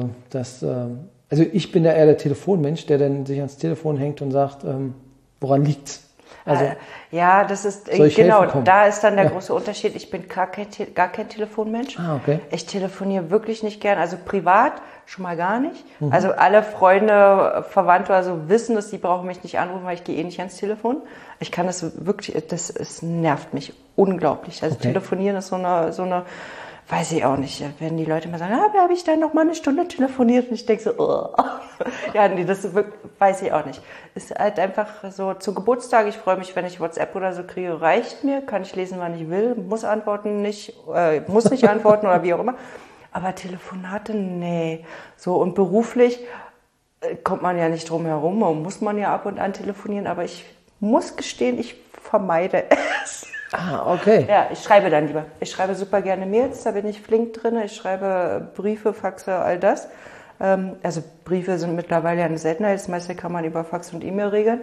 Also ich bin ja eher der Telefonmensch, der dann sich ans Telefon hängt und sagt, woran liegt's? Also, ja, das ist genau, da ist dann der große Unterschied. Ich bin gar kein Telefonmensch. Okay. Ich telefoniere wirklich nicht gern, also privat schon mal gar nicht. Also alle Freunde, Verwandte also wissen das, die brauchen mich nicht anrufen, weil ich gehe nicht ans Telefon. Ich kann das wirklich, es nervt mich unglaublich. Also Telefonieren ist so eine weiß ich auch nicht, wenn die Leute mal sagen, habe ich dann noch mal eine Stunde telefoniert und ich denke so, oh. Ja, nee, das ist wirklich, weiß ich auch nicht. Ist halt einfach so zum Geburtstag, ich freue mich, wenn ich WhatsApp oder so kriege, reicht mir, kann ich lesen, wann ich will, muss nicht antworten oder wie auch immer. Aber Telefonate, nee. So, und beruflich kommt man ja nicht drum herum, muss man ja ab und an telefonieren, aber ich muss gestehen, ich vermeide es. Ah, okay. Ja, ich schreibe dann lieber. Ich schreibe super gerne Mails, da bin ich flink drin. Ich schreibe Briefe, Faxe, all das. Also Briefe sind mittlerweile eine Seltenheit, das meiste kann man über Fax und E-Mail regeln.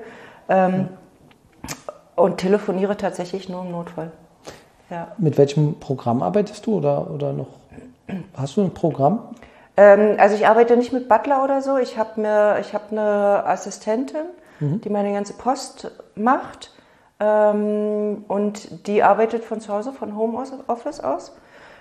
Und telefoniere tatsächlich nur im Notfall. Ja. Mit welchem Programm arbeitest du oder noch? Hast du ein Programm? Also ich arbeite nicht mit Butler oder so. Ich habe eine Assistentin, die meine ganze Post macht. Und die arbeitet von zu Hause, von Homeoffice aus.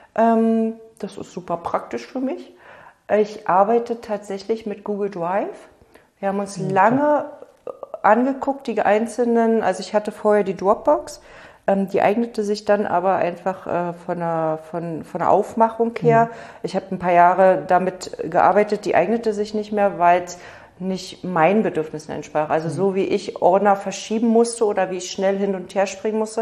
Das ist super praktisch für mich. Ich arbeite tatsächlich mit Google Drive. Wir haben uns lange angeguckt, die einzelnen, also ich hatte vorher die Dropbox, die eignete sich dann aber einfach von der Aufmachung her. Ich habe ein paar Jahre damit gearbeitet, die eignete sich nicht mehr, weil es nicht meinen Bedürfnissen entsprach. Also so wie ich Ordner verschieben musste oder wie ich schnell hin und her springen musste,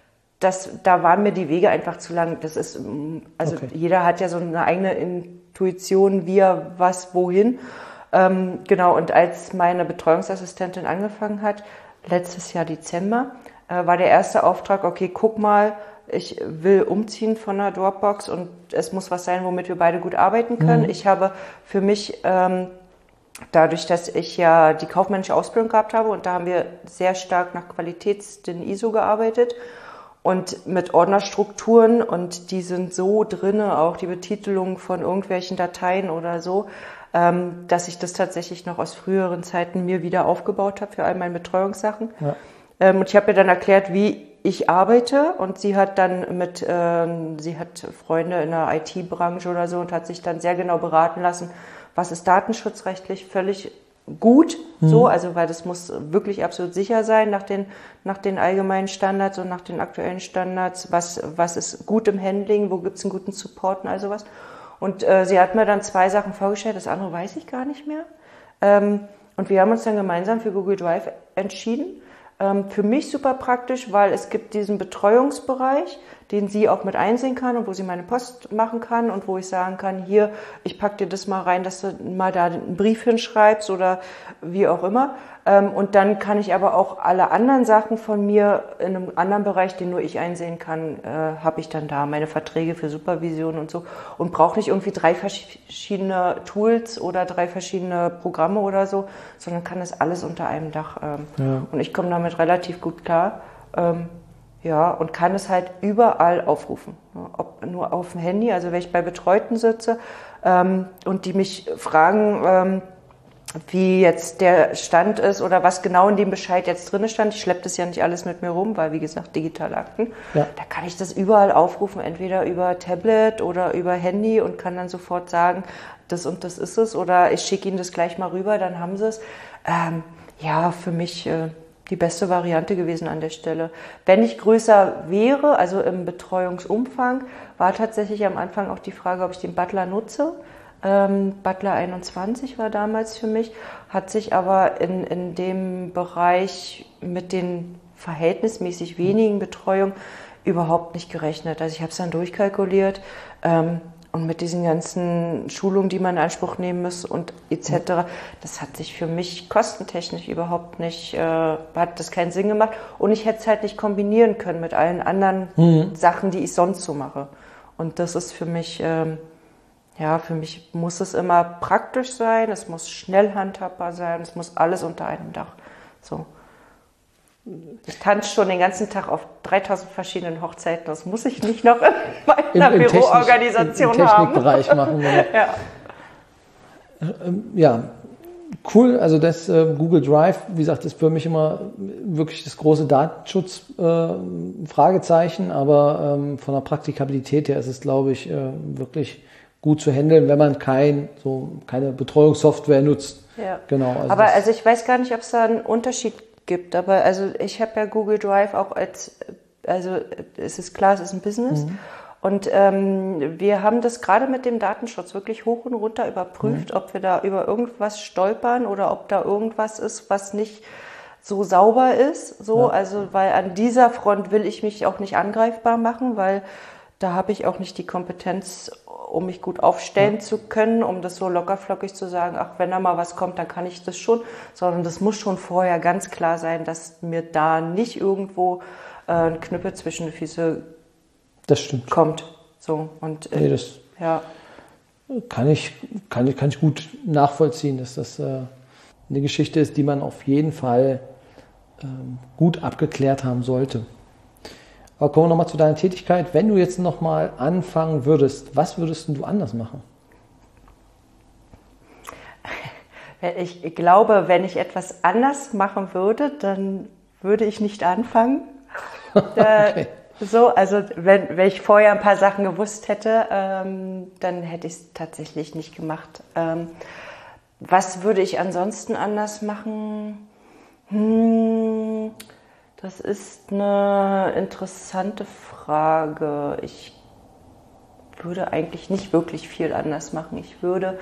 da waren mir die Wege einfach zu lang. Das ist, also jeder hat ja so eine eigene Intuition, wie er was, wohin. Genau, und als meine Betreuungsassistentin angefangen hat, letztes Jahr Dezember, war der erste Auftrag, okay, guck mal, ich will umziehen von der Dropbox und es muss was sein, womit wir beide gut arbeiten können. Ich habe für mich dadurch, dass ich ja die kaufmännische Ausbildung gehabt habe und da haben wir sehr stark nach den ISO gearbeitet und mit Ordnerstrukturen und die sind so drinne, auch die Betitelung von irgendwelchen Dateien oder so, dass ich das tatsächlich noch aus früheren Zeiten mir wieder aufgebaut habe für all meine Betreuungssachen. Ja. Und ich habe ihr dann erklärt, wie ich arbeite und sie hat dann sie hat Freunde in der IT-Branche oder so und hat sich dann sehr genau beraten lassen, was ist datenschutzrechtlich völlig gut, so, also weil das muss wirklich absolut sicher sein nach den allgemeinen Standards und nach den aktuellen Standards, was ist gut im Handling, wo gibt's einen guten Support und all sowas. Und sie hat mir dann 2 Sachen vorgestellt, das andere weiß ich gar nicht mehr. Und wir haben uns dann gemeinsam für Google Drive entschieden. Für mich super praktisch, weil es gibt diesen Betreuungsbereich, den sie auch mit einsehen kann und wo sie meine Post machen kann und wo ich sagen kann, hier, ich pack dir das mal rein, dass du mal da einen Brief hinschreibst oder wie auch immer. Und dann kann ich aber auch alle anderen Sachen von mir in einem anderen Bereich, den nur ich einsehen kann, habe ich dann da meine Verträge für Supervision und so und brauche nicht irgendwie 3 verschiedene Tools oder 3 verschiedene Programme oder so, sondern kann das alles unter einem Dach. Und ich komme damit relativ gut klar. Ja, und kann es halt überall aufrufen. Ob nur auf dem Handy, also wenn ich bei Betreuten sitze und die mich fragen, wie jetzt der Stand ist oder was genau in dem Bescheid jetzt drin stand. Ich schleppe das ja nicht alles mit mir rum, weil wie gesagt, digitale Akten. Ja. Da kann ich das überall aufrufen, entweder über Tablet oder über Handy und kann dann sofort sagen, das und das ist es oder ich schicke Ihnen das gleich mal rüber, dann haben Sie es. Ja, für mich die beste Variante gewesen an der Stelle. Wenn ich größer wäre, also im Betreuungsumfang, war tatsächlich am Anfang auch die Frage, ob ich den Butler nutze. Butler 21 war damals für mich, hat sich aber in dem Bereich mit den verhältnismäßig wenigen Betreuungen überhaupt nicht gerechnet. Also ich habe es dann durchkalkuliert und mit diesen ganzen Schulungen, die man in Anspruch nehmen muss und etc., das hat sich für mich kostentechnisch überhaupt nicht, hat das keinen Sinn gemacht und ich hätte es halt nicht kombinieren können mit allen anderen Sachen, die ich sonst so mache. Und das ist für mich... Ja, für mich muss es immer praktisch sein, es muss schnell handhabbar sein, es muss alles unter einem Dach. So. Ich tanze schon den ganzen Tag auf 3000 verschiedenen Hochzeiten, das muss ich nicht noch in meiner Büroorganisation im Technikbereich machen. Ja, cool. Also das Google Drive, wie gesagt, ist für mich immer wirklich das große Datenschutz-Fragezeichen, aber von der Praktikabilität her ist es, glaube ich, wirklich gut zu handeln, wenn man keine Betreuungssoftware nutzt. Ja. Genau. Also ich weiß gar nicht, ob es da einen Unterschied gibt, aber also ich habe ja Google Drive auch also es ist klar, es ist ein Business Und wir haben das gerade mit dem Datenschutz wirklich hoch und runter überprüft, ob wir da über irgendwas stolpern oder ob da irgendwas ist, was nicht so sauber ist. So, also weil an dieser Front will ich mich auch nicht angreifbar machen, weil da habe ich auch nicht die Kompetenz, um mich gut aufstellen zu können, um das so lockerflockig zu sagen, ach, wenn da mal was kommt, dann kann ich das schon, sondern das muss schon vorher ganz klar sein, dass mir da nicht irgendwo ein Knüppel zwischen die Füße kommt. So, und das kann ich gut nachvollziehen, dass das eine Geschichte ist, die man auf jeden Fall gut abgeklärt haben sollte. Aber kommen wir nochmal zu deiner Tätigkeit. Wenn du jetzt nochmal anfangen würdest, was würdest du anders machen? Ich glaube, wenn ich etwas anders machen würde, dann würde ich nicht anfangen. Okay. So, also wenn ich vorher ein paar Sachen gewusst hätte, dann hätte ich es tatsächlich nicht gemacht. Was würde ich ansonsten anders machen? Das ist eine interessante Frage. Ich würde eigentlich nicht wirklich viel anders machen. Ich würde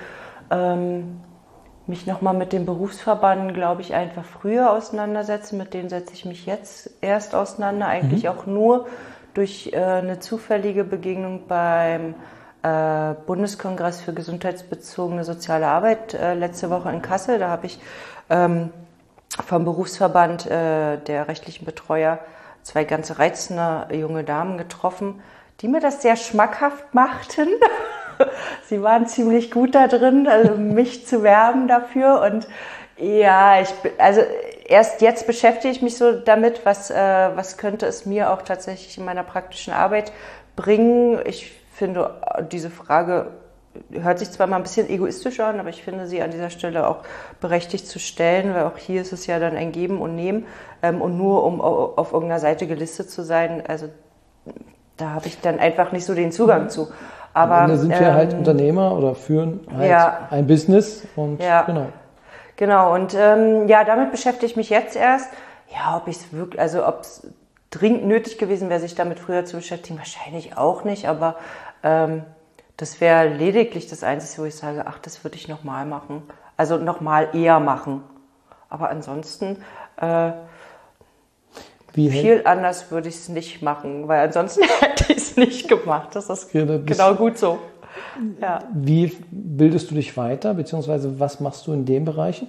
mich nochmal mit dem Berufsverband, glaube ich, einfach früher auseinandersetzen. Mit denen setze ich mich jetzt erst auseinander. Eigentlich auch nur durch eine zufällige Begegnung beim Bundeskongress für gesundheitsbezogene soziale Arbeit letzte Woche in Kassel. Da habe ich vom Berufsverband der rechtlichen Betreuer 2 ganz reizende junge Damen getroffen, die mir das sehr schmackhaft machten. Sie waren ziemlich gut da drin, also mich zu werben dafür. Und ja, also erst jetzt beschäftige ich mich so damit, was könnte es mir auch tatsächlich in meiner praktischen Arbeit bringen. Ich finde, diese Frage hört sich zwar mal ein bisschen egoistisch an, aber ich finde sie an dieser Stelle auch berechtigt zu stellen, weil auch hier ist es ja dann ein Geben und Nehmen. Und nur um auf irgendeiner Seite gelistet zu sein, also da habe ich dann einfach nicht so den Zugang zu. Aber da sind wir halt Unternehmer oder führen halt ein Business und Genau, und damit beschäftige ich mich jetzt erst. Ja, ob es dringend nötig gewesen wäre, sich damit früher zu beschäftigen, wahrscheinlich auch nicht, aber das wäre lediglich das Einzige, wo ich sage, ach, das würde ich nochmal machen. Also nochmal eher machen. Aber ansonsten viel anders würde ich es nicht machen, weil ansonsten hätte ich es nicht gemacht. Das ist genau gut so. Ja. Wie bildest du dich weiter, beziehungsweise was machst du in den Bereichen?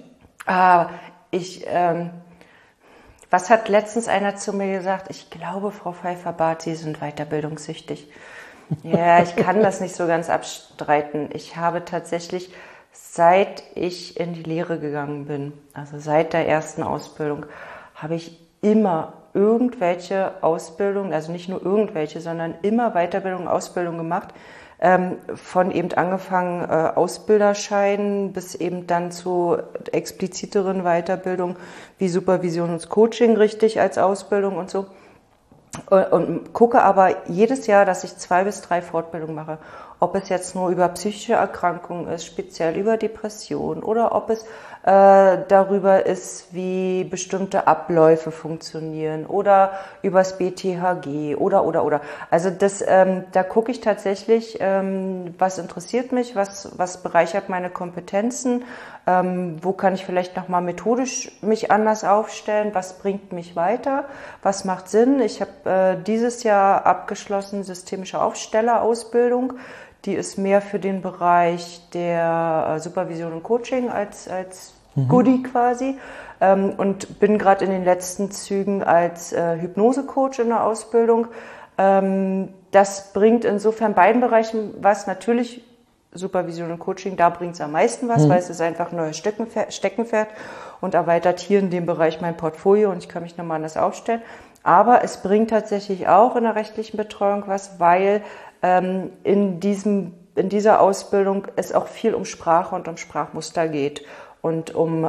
Was hat letztens einer zu mir gesagt? Ich glaube, Frau Pfeiffer-Barth, Sie sind weiterbildungssüchtig. Ja, ich kann das nicht so ganz abstreiten. Ich habe tatsächlich, seit ich in die Lehre gegangen bin, also seit der ersten Ausbildung, habe ich immer irgendwelche Ausbildungen, also nicht nur irgendwelche, sondern immer Weiterbildung, Ausbildung gemacht, von eben angefangen Ausbilderschein bis eben dann zu expliziteren Weiterbildung wie Supervision und Coaching richtig als Ausbildung und so. Und gucke aber jedes Jahr, dass ich 2 bis 3 Fortbildungen mache. Ob es jetzt nur über psychische Erkrankungen ist, speziell über Depression, oder ob es darüber ist, wie bestimmte Abläufe funktionieren, oder übers BTHG oder. Also da gucke ich tatsächlich, was interessiert mich, was bereichert meine Kompetenzen, wo kann ich vielleicht nochmal methodisch mich anders aufstellen, was bringt mich weiter, was macht Sinn. Ich habe dieses Jahr abgeschlossen systemische Aufstellerausbildung. Die ist mehr für den Bereich der Supervision und Coaching als Goodie quasi. Und bin gerade in den letzten Zügen als Hypnosecoach in der Ausbildung. Das bringt insofern beiden Bereichen was. Natürlich Supervision und Coaching, da bringt es am meisten was, weil es ist einfach ein neues Steckenpferd und erweitert hier in dem Bereich mein Portfolio und ich kann mich nochmal anders aufstellen. Aber es bringt tatsächlich auch in der rechtlichen Betreuung was, weil in dieser Ausbildung es auch viel um Sprache und um Sprachmuster geht und um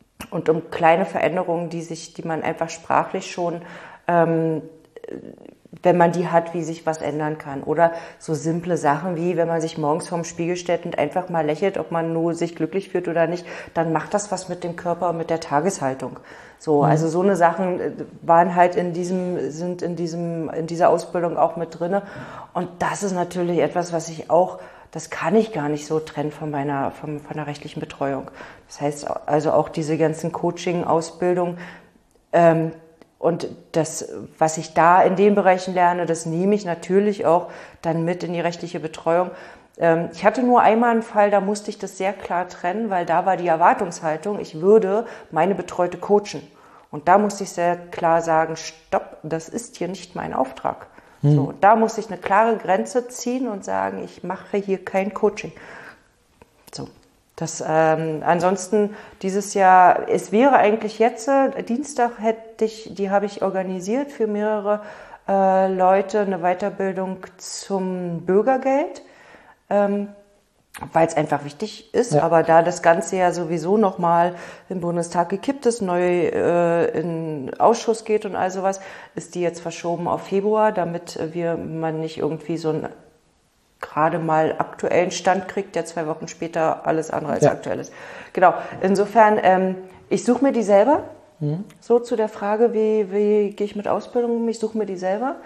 kleine Veränderungen, die man einfach sprachlich schon wenn man die hat, wie sich was ändern kann. Oder so simple Sachen wie, wenn man sich morgens vorm Spiegel stellt und einfach mal lächelt, ob man nur sich glücklich fühlt oder nicht, dann macht das was mit dem Körper und mit der Tageshaltung. So, also so eine Sachen waren halt in dieser Ausbildung auch mit drinne. Und das ist natürlich etwas, was ich auch, das kann ich gar nicht so trennen von der rechtlichen Betreuung. Das heißt, also auch diese ganzen Coaching-Ausbildungen, und das, was ich da in den Bereichen lerne, das nehme ich natürlich auch dann mit in die rechtliche Betreuung. Ich hatte nur einmal einen Fall, da musste ich das sehr klar trennen, weil da war die Erwartungshaltung, ich würde meine Betreute coachen. Und da musste ich sehr klar sagen, stopp, das ist hier nicht mein Auftrag. So, da musste ich eine klare Grenze ziehen und sagen, ich mache hier kein Coaching. So. Das, ansonsten dieses Jahr, es wäre eigentlich jetzt, Dienstag die habe ich organisiert für mehrere Leute, eine Weiterbildung zum Bürgergeld, weil es einfach wichtig ist. Ja. Aber da das Ganze ja sowieso nochmal im Bundestag gekippt ist, neu in Ausschuss geht und all sowas, ist die jetzt verschoben auf Februar, damit man nicht irgendwie so ein gerade mal aktuellen Stand kriegt, der 2 Wochen später alles andere als aktuell ist. Genau. Insofern, ich suche mir die selber. So zu der Frage, wie gehe ich mit Ausbildung um? Ich suche mir die selber.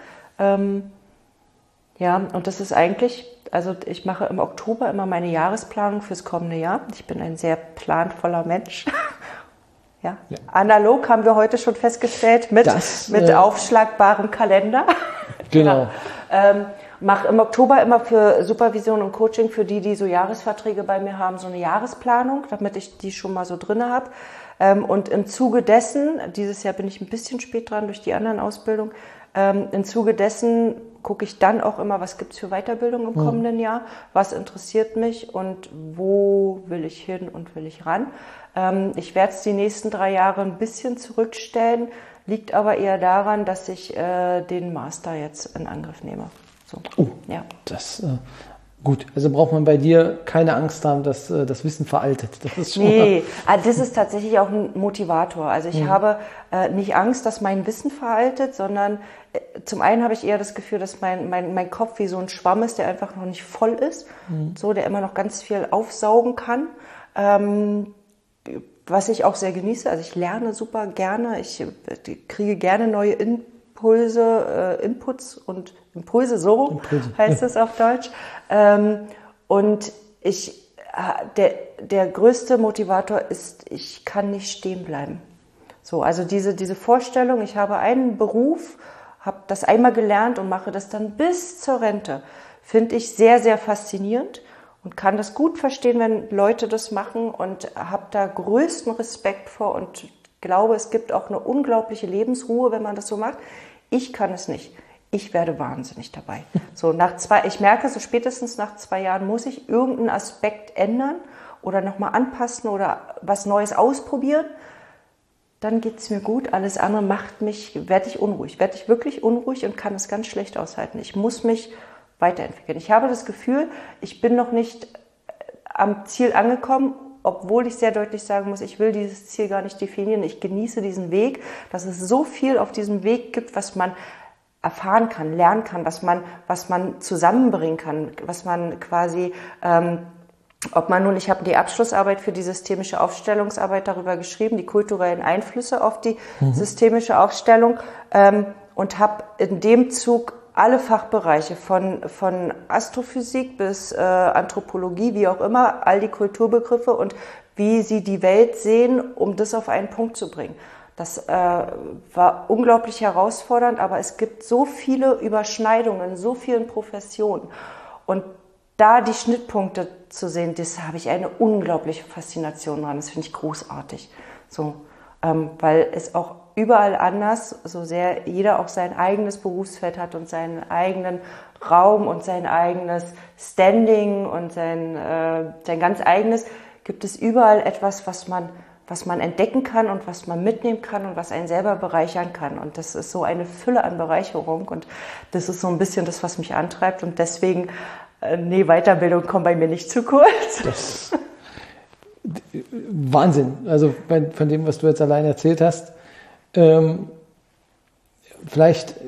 Ja, und das ist eigentlich, also ich mache im Oktober immer meine Jahresplanung fürs kommende Jahr. Ich bin ein sehr planvoller Mensch. Ja. Analog haben wir heute schon festgestellt mit aufschlagbarem Kalender. Genau. Mache im Oktober immer für Supervision und Coaching für die so Jahresverträge bei mir haben, so eine Jahresplanung, damit ich die schon mal so drinne habe. Und im Zuge dessen, dieses Jahr bin ich ein bisschen spät dran durch die anderen Ausbildungen, im Zuge dessen gucke ich dann auch immer, was gibt's für Weiterbildung im kommenden Jahr, was interessiert mich und wo will ich hin und will ich ran. Ich werde es die nächsten 3 Jahre ein bisschen zurückstellen, liegt aber eher daran, dass ich den Master jetzt in Angriff nehme. So. Ja. Das gut. Also braucht man bei dir keine Angst haben, dass das Wissen veraltet. Das ist schon das ist tatsächlich auch ein Motivator. Also ich habe nicht Angst, dass mein Wissen veraltet, sondern zum einen habe ich eher das Gefühl, dass mein Kopf wie so ein Schwamm ist, der einfach noch nicht voll ist, so der immer noch ganz viel aufsaugen kann. Was ich auch sehr genieße. Also ich lerne super gerne. Ich kriege gerne neue Inputs und Impulse, so heißt es auf Deutsch. Und der größte Motivator ist, ich kann nicht stehen bleiben. So, also diese Vorstellung, ich habe einen Beruf, habe das einmal gelernt und mache das dann bis zur Rente, finde ich sehr, sehr faszinierend und kann das gut verstehen, wenn Leute das machen und habe da größten Respekt vor und glaube, es gibt auch eine unglaubliche Lebensruhe, wenn man das so macht. Ich kann es nicht. Ich werde wahnsinnig dabei. So ich merke, so spätestens nach 2 Jahren muss ich irgendeinen Aspekt ändern oder nochmal anpassen oder was Neues ausprobieren. Dann geht's mir gut. Alles andere werde ich unruhig. Werde ich wirklich unruhig und kann es ganz schlecht aushalten. Ich muss mich weiterentwickeln. Ich habe das Gefühl, ich bin noch nicht am Ziel angekommen, obwohl ich sehr deutlich sagen muss, ich will dieses Ziel gar nicht definieren. Ich genieße diesen Weg, dass es so viel auf diesem Weg gibt, was man erfahren kann, lernen kann, was man zusammenbringen kann, was man quasi, ich habe die Abschlussarbeit für die systemische Aufstellungsarbeit darüber geschrieben, die kulturellen Einflüsse auf die systemische Aufstellung, und habe in dem Zug alle Fachbereiche von Astrophysik bis Anthropologie, wie auch immer, all die Kulturbegriffe und wie sie die Welt sehen, um das auf einen Punkt zu bringen. Das war unglaublich herausfordernd, aber es gibt so viele Überschneidungen in so vielen Professionen. Und da die Schnittpunkte zu sehen, das habe ich eine unglaubliche Faszination dran. Das finde ich großartig. So, weil es auch überall anders, so sehr jeder auch sein eigenes Berufsfeld hat und seinen eigenen Raum und sein eigenes Standing und sein ganz eigenes, gibt es überall etwas, was man entdecken kann und was man mitnehmen kann und was einen selber bereichern kann. Und das ist so eine Fülle an Bereicherung und das ist so ein bisschen das, was mich antreibt. Und deswegen, Weiterbildung kommt bei mir nicht zu kurz. Wahnsinn. Also von dem, was du jetzt allein erzählt hast, vielleicht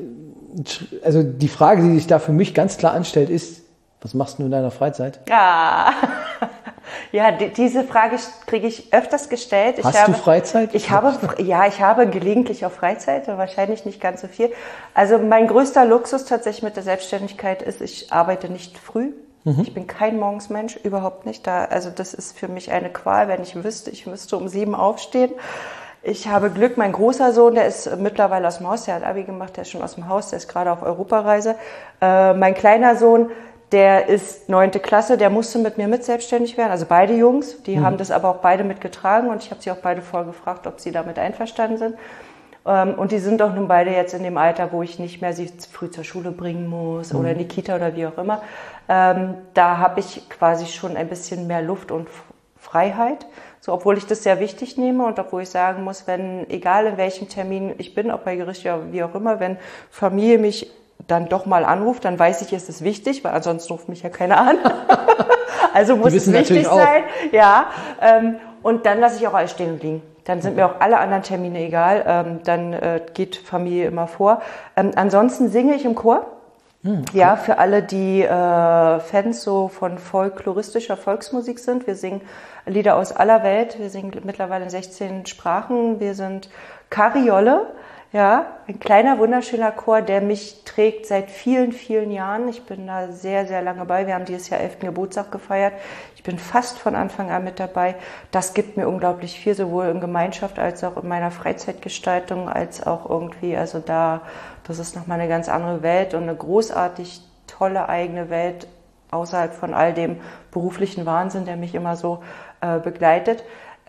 Also die Frage, die sich da für mich ganz klar anstellt, ist, was machst du in deiner Freizeit? Ja, ja, diese Frage kriege ich öfters gestellt. Hast du Freizeit? Ich habe gelegentlich auch Freizeit, wahrscheinlich nicht ganz so viel. Also mein größter Luxus tatsächlich mit der Selbstständigkeit ist, ich arbeite nicht früh. Ich bin kein Morgensmensch, überhaupt nicht. Also das ist für mich eine Qual, wenn ich müsste um 7 aufstehen. Ich habe Glück, mein großer Sohn, der ist mittlerweile aus dem Haus, der hat Abi gemacht, der ist schon aus dem Haus, der ist gerade auf Europareise. Mein kleiner Sohn, der ist 9. Klasse, der musste mit mir selbstständig werden, also beide Jungs, die haben das aber auch beide mitgetragen und ich habe sie auch beide vorgefragt, ob sie damit einverstanden sind. Und die sind auch nun beide jetzt in dem Alter, wo ich nicht mehr sie früh zur Schule bringen muss oder in die Kita oder wie auch immer. Da habe ich quasi schon ein bisschen mehr Luft und Freiheit. So, obwohl ich das sehr wichtig nehme und obwohl ich sagen muss, wenn, egal in welchem Termin ich bin, ob bei Gericht oder wie auch immer, wenn Familie mich dann doch mal anruft, dann weiß ich, ist es wichtig, weil ansonsten ruft mich ja keiner an. Also muss es wichtig sein. Ja, und dann lasse ich auch alles stehen und liegen. Dann sind mir auch alle anderen Termine egal. Dann geht Familie immer vor. Ansonsten singe ich im Chor. Ja, für alle, die Fans so von folkloristischer Volksmusik sind. Wir singen Lieder aus aller Welt. Wir singen mittlerweile in 16 Sprachen. Wir sind Kariolle, ja, ein kleiner, wunderschöner Chor, der mich trägt seit vielen, vielen Jahren. Ich bin da sehr, sehr lange bei. Wir haben dieses Jahr 11. Geburtstag gefeiert. Ich bin fast von Anfang an mit dabei. Das gibt mir unglaublich viel, sowohl in Gemeinschaft als auch in meiner Freizeitgestaltung, als auch irgendwie, also das ist nochmal eine ganz andere Welt und eine großartig tolle eigene Welt, außerhalb von all dem beruflichen Wahnsinn, der mich immer so begleitet.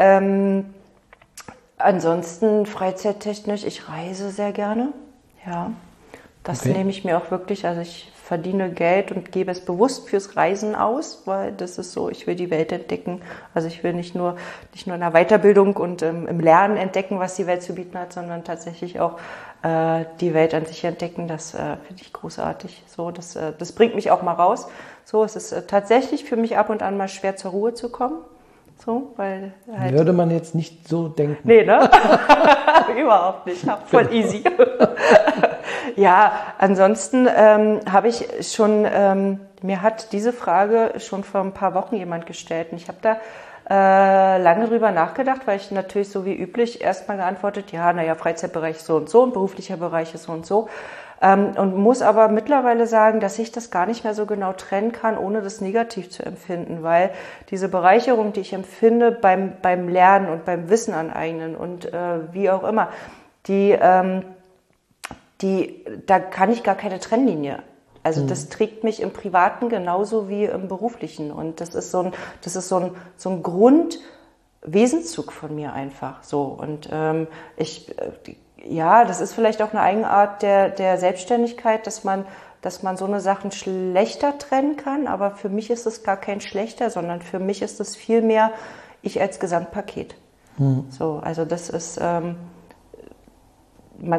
Ansonsten freizeittechnisch, ich reise sehr gerne. Ja, das nehme ich mir auch wirklich, also ich verdiene Geld und gebe es bewusst fürs Reisen aus, weil das ist so, ich will die Welt entdecken. Also ich will nicht nur in der Weiterbildung und im Lernen entdecken, was die Welt zu bieten hat, sondern tatsächlich auch die Welt an sich entdecken. Das finde ich großartig. So, das bringt mich auch mal raus. So, es ist tatsächlich für mich ab und an mal schwer zur Ruhe zu kommen. So, weil halt würde man jetzt nicht so denken. Nee, ne? Überhaupt nicht. Voll easy. Ja, ansonsten habe ich schon, mir hat diese Frage schon vor ein paar Wochen jemand gestellt. Und ich habe da lange drüber nachgedacht, weil ich natürlich so wie üblich erstmal geantwortet, ja, naja, Freizeitbereich so und beruflicher Bereich ist so und so. Und muss aber mittlerweile sagen, dass ich das gar nicht mehr so genau trennen kann, ohne das negativ zu empfinden, weil diese Bereicherung, die ich empfinde beim Lernen und beim Wissen aneignen und wie auch immer, da kann ich gar keine Trennlinie. Also das trägt mich im Privaten genauso wie im Beruflichen und das ist so ein Grundwesenszug von mir einfach so und ja, das ist vielleicht auch eine Eigenart der Selbstständigkeit, dass man so eine Sachen schlechter trennen kann, aber für mich ist es gar kein schlechter, sondern für mich ist es vielmehr ich als Gesamtpaket. So, also das ist, man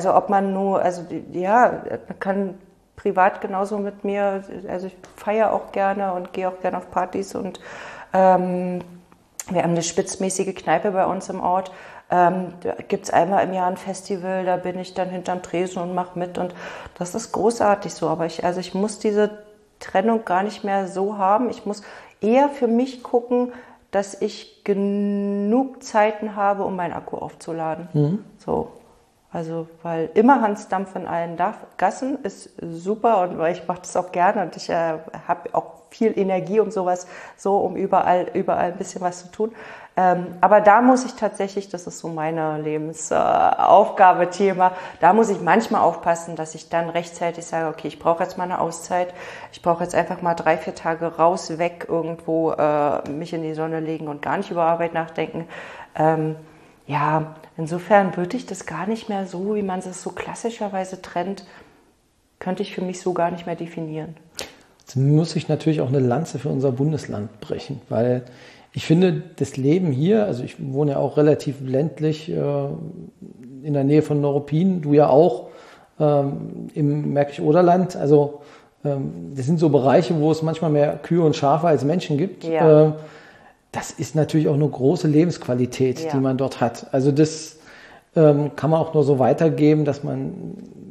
kann privat genauso mit mir, also ich feiere auch gerne und gehe auch gerne auf Partys und wir haben eine spitzmäßige Kneipe bei uns im Ort. Da gibt es einmal im Jahr ein Festival, da bin ich dann hinterm Tresen und mache mit und das ist großartig so. Aber ich muss diese Trennung gar nicht mehr so haben. Ich muss eher für mich gucken, dass ich genug Zeiten habe, um meinen Akku aufzuladen. So. Also, weil immer Hansdampf in allen Gassen ist super und weil ich mache das auch gerne und ich habe auch viel Energie und sowas, so um überall ein bisschen was zu tun. Aber da muss ich tatsächlich, das ist so meine Lebensaufgabe, Thema, da muss ich manchmal aufpassen, dass ich dann rechtzeitig sage, okay, ich brauche jetzt mal eine Auszeit, ich brauche jetzt einfach mal 3-4 Tage raus, weg, irgendwo mich in die Sonne legen und gar nicht über Arbeit nachdenken. Ja, insofern würde ich das gar nicht mehr so, wie man es so klassischerweise trennt, könnte ich für mich so gar nicht mehr definieren. Jetzt muss ich natürlich auch eine Lanze für unser Bundesland brechen, weil ich finde, das Leben hier, also ich wohne ja auch relativ ländlich in der Nähe von Neuruppin, du ja auch im Märkisch-Oderland, also das sind so Bereiche, wo es manchmal mehr Kühe und Schafe als Menschen gibt. Ja. Das ist natürlich auch eine große Lebensqualität, die man dort hat. Also das kann man auch nur so weitergeben, dass man,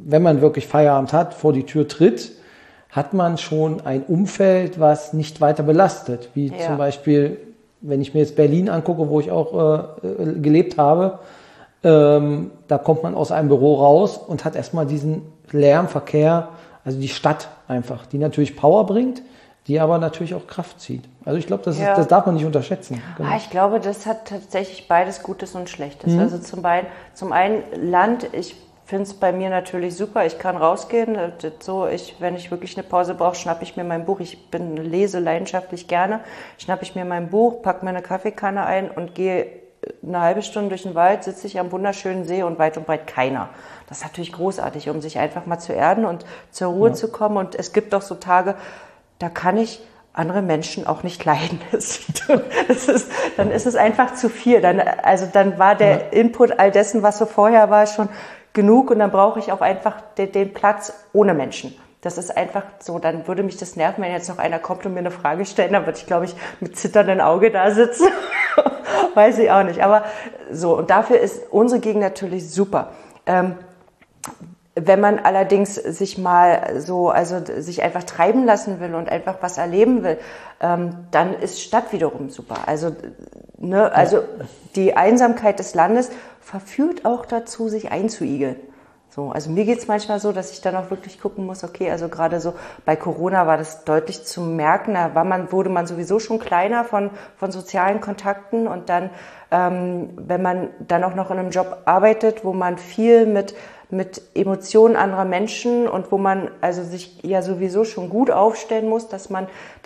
wenn man wirklich Feierabend hat, vor die Tür tritt, hat man schon ein Umfeld, was nicht weiter belastet. Wie zum Beispiel, wenn ich mir jetzt Berlin angucke, wo ich auch gelebt habe, da kommt man aus einem Büro raus und hat erstmal diesen Lärm, Verkehr, also die Stadt einfach, die natürlich Power bringt, die aber natürlich auch Kraft zieht. Also ich glaube, das darf man nicht unterschätzen. Genau. Ich glaube, das hat tatsächlich beides Gutes und Schlechtes. Also zum einen Land, ich finde es bei mir natürlich super, ich kann rausgehen. So, wenn ich wirklich eine Pause brauche, schnappe ich mir mein Buch. Ich lese leidenschaftlich gerne. Schnappe ich mir mein Buch, packe mir eine Kaffeekanne ein und gehe eine halbe Stunde durch den Wald, sitze ich am wunderschönen See und weit und breit keiner. Das ist natürlich großartig, um sich einfach mal zu erden und zur Ruhe zu kommen. Und es gibt auch so Tage, da kann ich andere Menschen auch nicht leiden. Dann ist es einfach zu viel. Dann war der Input all dessen, was so vorher war, schon genug. Und dann brauche ich auch einfach den Platz ohne Menschen. Das ist einfach so, dann würde mich das nerven, wenn jetzt noch einer kommt und mir eine Frage stellt, dann würde ich, glaube ich, mit zitterndem Auge da sitzen. Weiß ich auch nicht. Aber so, und dafür ist unsere Gegend natürlich super. Wenn man allerdings sich mal sich einfach treiben lassen will und einfach was erleben will, dann ist Stadt wiederum super. Also die Einsamkeit des Landes verführt auch dazu, sich einzuigeln. So, also mir geht's manchmal so, dass ich dann auch wirklich gucken muss, okay, also gerade so bei Corona war das deutlich zu merken, da wurde man sowieso schon kleiner von sozialen Kontakten und dann, wenn man dann auch noch in einem Job arbeitet, wo man viel mit Emotionen anderer Menschen und wo man also sich ja sowieso schon gut aufstellen muss, dass man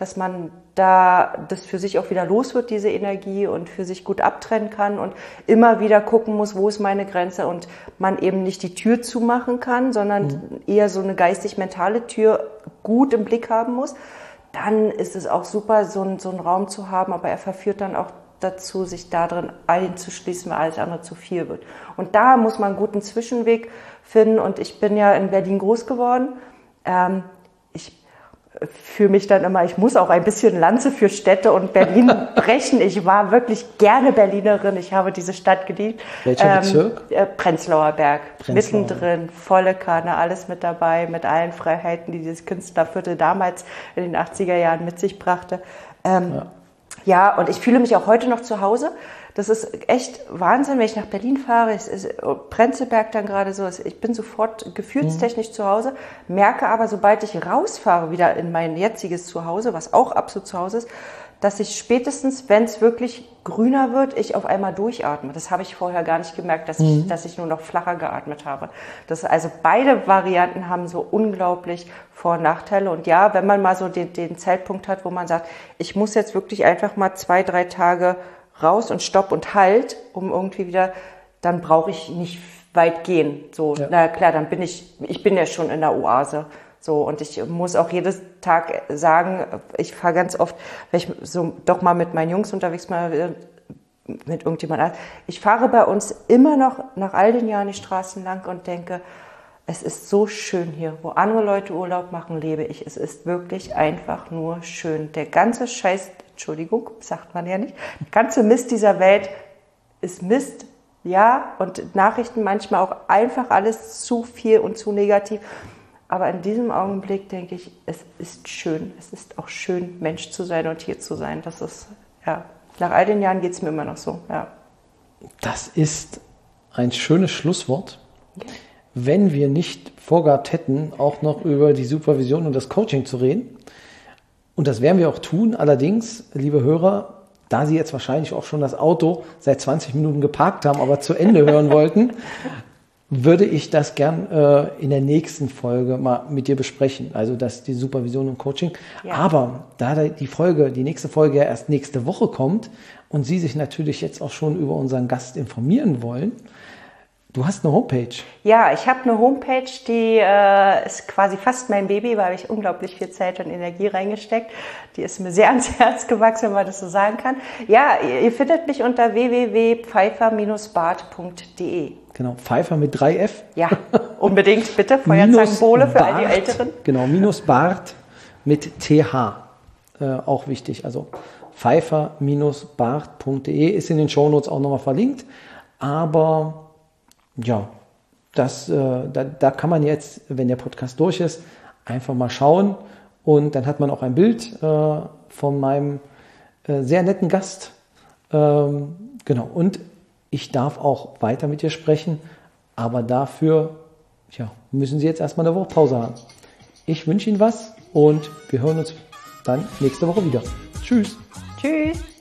da das für sich auch wieder los wird, diese Energie, und für sich gut abtrennen kann und immer wieder gucken muss, wo ist meine Grenze, und man eben nicht die Tür zumachen kann, sondern eher so eine geistig-mentale Tür gut im Blick haben muss, dann ist es auch super, so einen Raum zu haben, aber er verführt dann auch dazu, sich da drin einzuschließen, weil alles andere zu viel wird. Und da muss man einen guten Zwischenweg finden, und ich bin ja in Berlin groß geworden. Ich fühle mich dann immer, ich muss auch ein bisschen Lanze für Städte und Berlin brechen. Ich war wirklich gerne Berlinerin, ich habe diese Stadt geliebt. Welcher Bezirk? Prenzlauer Berg, mittendrin, volle Kanne, alles mit dabei, mit allen Freiheiten, die dieses Künstlerviertel damals in den 80er Jahren mit sich brachte. Ja, und ich fühle mich auch heute noch zu Hause. Das ist echt Wahnsinn, wenn ich nach Berlin fahre. Es ist Prenzlberg dann gerade so. Ich bin sofort gefühlstechnisch zu Hause, merke aber, sobald ich rausfahre, wieder in mein jetziges Zuhause, was auch absolut zu Hause ist, dass ich spätestens, wenn es wirklich grüner wird, ich auf einmal durchatme. Das habe ich vorher gar nicht gemerkt, dass ich nur noch flacher geatmet habe. Also beide Varianten haben so unglaublich Vor- und Nachteile. Und ja, wenn man mal so den Zeitpunkt hat, wo man sagt, ich muss jetzt wirklich einfach mal 2-3 Tage raus und Stopp und Halt, um irgendwie wieder, dann brauche ich nicht weit gehen. So, na klar, dann ich bin ja schon in der Oase. So, und ich muss auch jedes Tag sagen, ich fahre ganz oft, wenn ich so doch mal mit meinen Jungs unterwegs mal mit irgendjemand, ich fahre bei uns immer noch nach all den Jahren die Straßen lang und denke, es ist so schön hier, wo andere Leute Urlaub machen, lebe ich. Es ist wirklich einfach nur schön. Der ganze Scheiß, Entschuldigung, sagt man ja nicht, der ganze Mist dieser Welt ist Mist, ja, und Nachrichten manchmal auch einfach alles zu viel und zu negativ. Aber in diesem Augenblick denke ich, es ist schön. Es ist auch schön, Mensch zu sein und hier zu sein. Das ist, ja, nach all den Jahren geht es mir immer noch so, ja. Das ist ein schönes Schlusswort. Ja. Wenn wir nicht vorgehabt hätten, auch noch über die Supervision und das Coaching zu reden. Und das werden wir auch tun. Allerdings, liebe Hörer, da Sie jetzt wahrscheinlich auch schon das Auto seit 20 Minuten geparkt haben, aber zu Ende hören wollten, würde ich das gern in der nächsten Folge mal mit dir besprechen. Also die Supervision und Coaching. Ja. Aber da die nächste Folge ja erst nächste Woche kommt und Sie sich natürlich jetzt auch schon über unseren Gast informieren wollen, du hast eine Homepage. Ja, ich habe eine Homepage, die ist quasi fast mein Baby, weil ich unglaublich viel Zeit und Energie reingesteckt. Die ist mir sehr ans Herz gewachsen, wenn man das so sagen kann. Ja, ihr findet mich unter www.pfeiffer-bart.de. Genau, Pfeiffer mit 3F. Ja, unbedingt, bitte. Feuerzangenbowle für all die Älteren. Genau, Bart mit TH. Auch wichtig. Also pfeiffer-bart.de ist in den Shownotes auch nochmal verlinkt. Aber ja, da kann man jetzt, wenn der Podcast durch ist, einfach mal schauen und dann hat man auch ein Bild von meinem sehr netten Gast. Genau, und ich darf auch weiter mit dir sprechen, aber dafür müssen Sie jetzt erstmal eine Woche Pause haben. Ich wünsche Ihnen was und wir hören uns dann nächste Woche wieder. Tschüss. Tschüss.